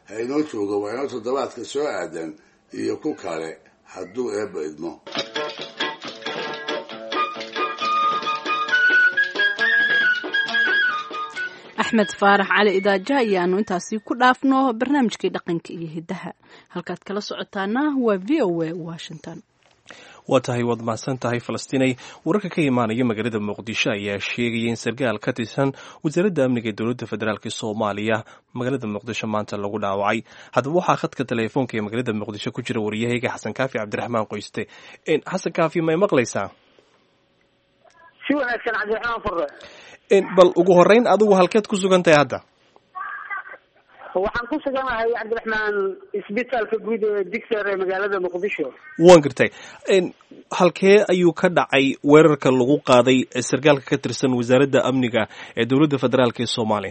ha inoo jooga waa inoo toddobaadka soo aadan iyo ku kale hadduu eebba idmo. axmed faarax cali idaaja ayaanu intaasi ku dhaafno barnaamijkii dhaqanka iyo hiddaha. halkaad kala socotaana waa v o a washington. waa tahay waad mahadsan tahay falastiinay. wararka ka imaanaya magaalada muqdisho ayaa sheegaya in sarkaal ka tirsan wasaaradda amniga ee dowladda federaalk soomaaliya magaalada muqdisho maanta lagu dhaawacay. haddaba waxaa khadka teleefoonka ee magaalada muqdisho ku jira wariyahayga xasan kaafi cabdiraxmaan qoyste. xasan kaafi may maqlaysaa? si wanaagsan cabdiraxmaan furre. bal ugu horeyn adigu halkeed ku sugan tahay hadda? waxaan ku suganahay cabdiraxmaan isbitaalka guud ee digser ee magaalada muqdisho. waan gartay. halkee ayuu ka dhacay weerarka lagu qaaday sarkaalka ka tirsan wasaaradda amniga ee dowladda federaalk ee soomaaliya?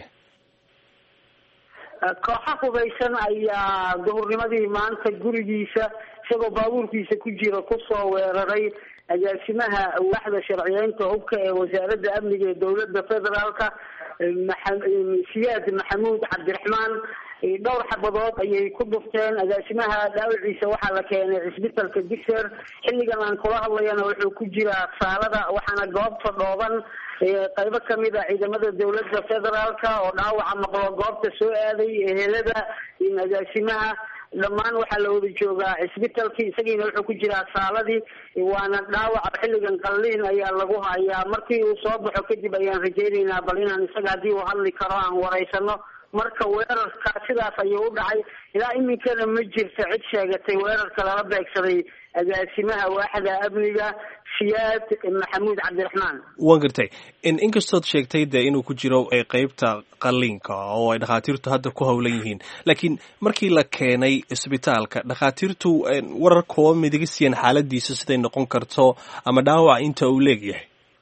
kooxa hubaysan ayaa duhurnimadii maanta gurigiisa isagoo baabuurkiisa ku jira kusoo weeraray agaasimaha waaxda sharciyeynta hubka ee wasaaradda amniga ee dowladda federaalka siyaad maxamuud cabdiraxmaan. dhowr xabadood ayay ku dhufteen. agaasimaha dhaawiciisa waxaa la keenay cisbitalka digser. xilligan aan kula hadlayana wuxuu ku jiraa saalada waxaana goobta dhooban qaybo kamid a ciidamada dowladda federaalka oo dhaawaca maqlo goobta soo aaday ehelada agaasimaha dhammaan waxaa la wada joogaa cisbitalkii. isagiina wuxuu ku jiraa saaladii waana dhaawaca xilligan qalliin ayaa lagu hayaa. markii uu soo baxo kadib ayaan rajaynaynaa bal inaan isaga haddii uu hadli karo aan wareysano. marka weerarka sidaas ayuu u dhacay. ilaa iminkana ma jirto cid sheegatay weerarka lala beegsaday agaasimaha waaxda amniga siyaad maxamuud cabdiraxmaan. waan gartay. inkastood sheegtay dee inuu ku jiro qeybta qalliinka oo ay dhakhaatiirtu hadda ku howlan yihiin, laakiin markii la keenay isbitaalka dhakhaatiirtu warar kooban midiga siiyeen xaaladiisa siday noqon karto ama dhaawac inta uu leegyahay?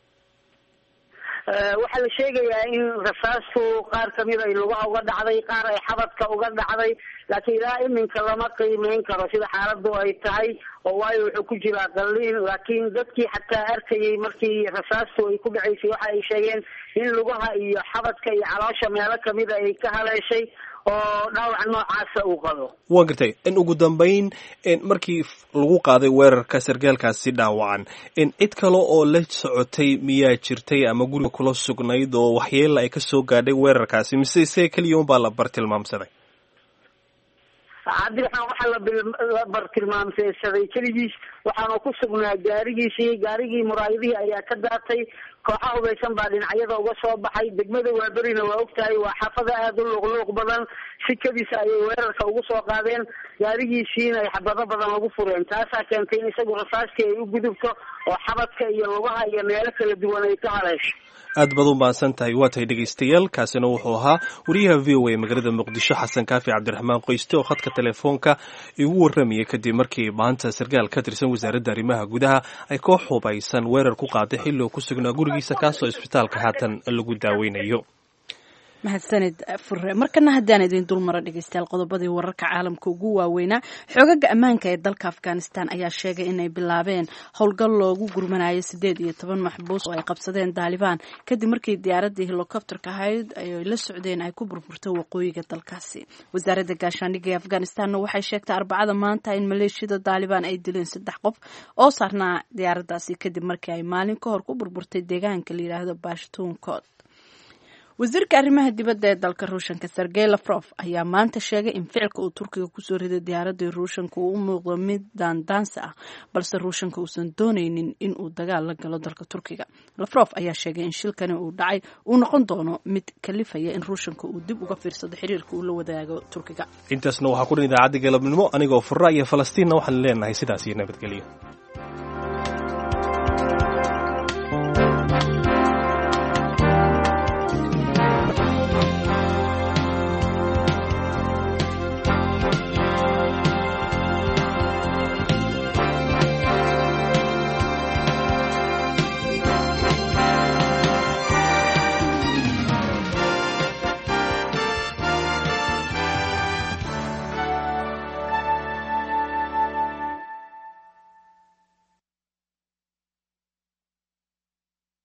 waxaa la sheegayaa in rasaastu qaar kamid ay lugaha uga dhacday, qaar ay xabadka uga dhacday, laakiin ilaa iminka lama qiimeyn karo sida xaaladu ay tahay oo waayo wuxuu ku jiraa qalliin. laakiin dadkii xataa arkayay markii rasaastu ay ku dhacaysay waxa ay sheegeen in lugaha iyo xabadka iyo caloosha meelo kamida ay ka haleeshay oo dhaawac noocaasa uu qabo. waa gartay. in ugu dambeyn markii lagu qaaday weerarka sarkaalkaasi dhaawacan cid kale oo la socotay miyaa jirtay ama guriga kula sugnayd oo waxyeela ay kasoo gaadhay weerarkaasi, mise se keliya unbaa la bartilmaamsaday? cabdiraxmaan waxaa la bartilmaamsaday keligiis, waxaanu ku sugnaa gaarigiisii. gaarigii muraayadihii ayaa ka daatay. kooxa hubaysan baa dhinacyada uga soo baxay. degmada waaberina waa ogtahay waa xaafada aada u luuqluuq badan. sikadiisa ayay weerarka ugu soo qaadeen. gaarigiisiina ay xabado badan lagu fureen. taasaa keentay in isagu rasaastii ay u gudubto oo xabadka iyo lugaha iyo meelo kala duwan ay ka haleesho. aad baad u mahadsan tahay. waa tahay dhegaystayaal, kaasina wuxuu ahaa wariyaha v o a magaalada muqdisho xasan kaafi cabdiraxmaan qoyste oo khadka telefoonka igu warramayay kadib markii maanta sarkaal ka tirsan wasaaradda arrimaha gudaha ay koox hubaysan weerar ku qaaday xilli uu ku sugnaa gurigiisa kaasoo isbitaalka haatan lagu daaweynayo. mahadsanid fure. markana haddaan idin dulmaro dhegeystayaal qodobadii wararka caalamka ugu waaweynaa. xoogaga ammaanka ee dalka afghanistan ayaa sheegay inay bilaabeen howlgal loogu gurmanayo sideed iyo toban maxbuus oo ay qabsadeen daalibaan kadib markii diyaaradii helicopterka ahayd ay la socdeen ay ku burburtay waqooyiga dalkaasi. wasaaradda gaashaandhigga ee afghanistanna waxay sheegtay arbacada maanta in maleeshiyada daalibaan ay dileen saddex qof oo saarnaa diyaaradaasi kadib markii ay maalin ka hor ku burburtay deegaanka la yidhaahdo bashtunkot. wasiirka arrimaha dibadda ee dalka ruushanka sergey lafrof ayaa maanta sheegay in ficilka uu turkiga kusoo riday diyaaradii ruushanka uu u muuqdo mid daandaansi ah, balse ruushanka uusan dooneynin in uu dagaal la galo dalka turkiga. lafrof ayaa sheegay in shilkani uu dhacay uu noqon doono mid kalifaya in ruushanka uu dib uga fiirsado xiriirka uu la wadaago turkiga. intaasna waxaa ku dhan idaacadda galabnimo anigoo fura iyo falastiinna waxaan leenahay sidaas iyo nabadgelyo.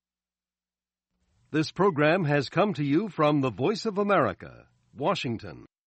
This program has come to you from the Voice of America, Washington.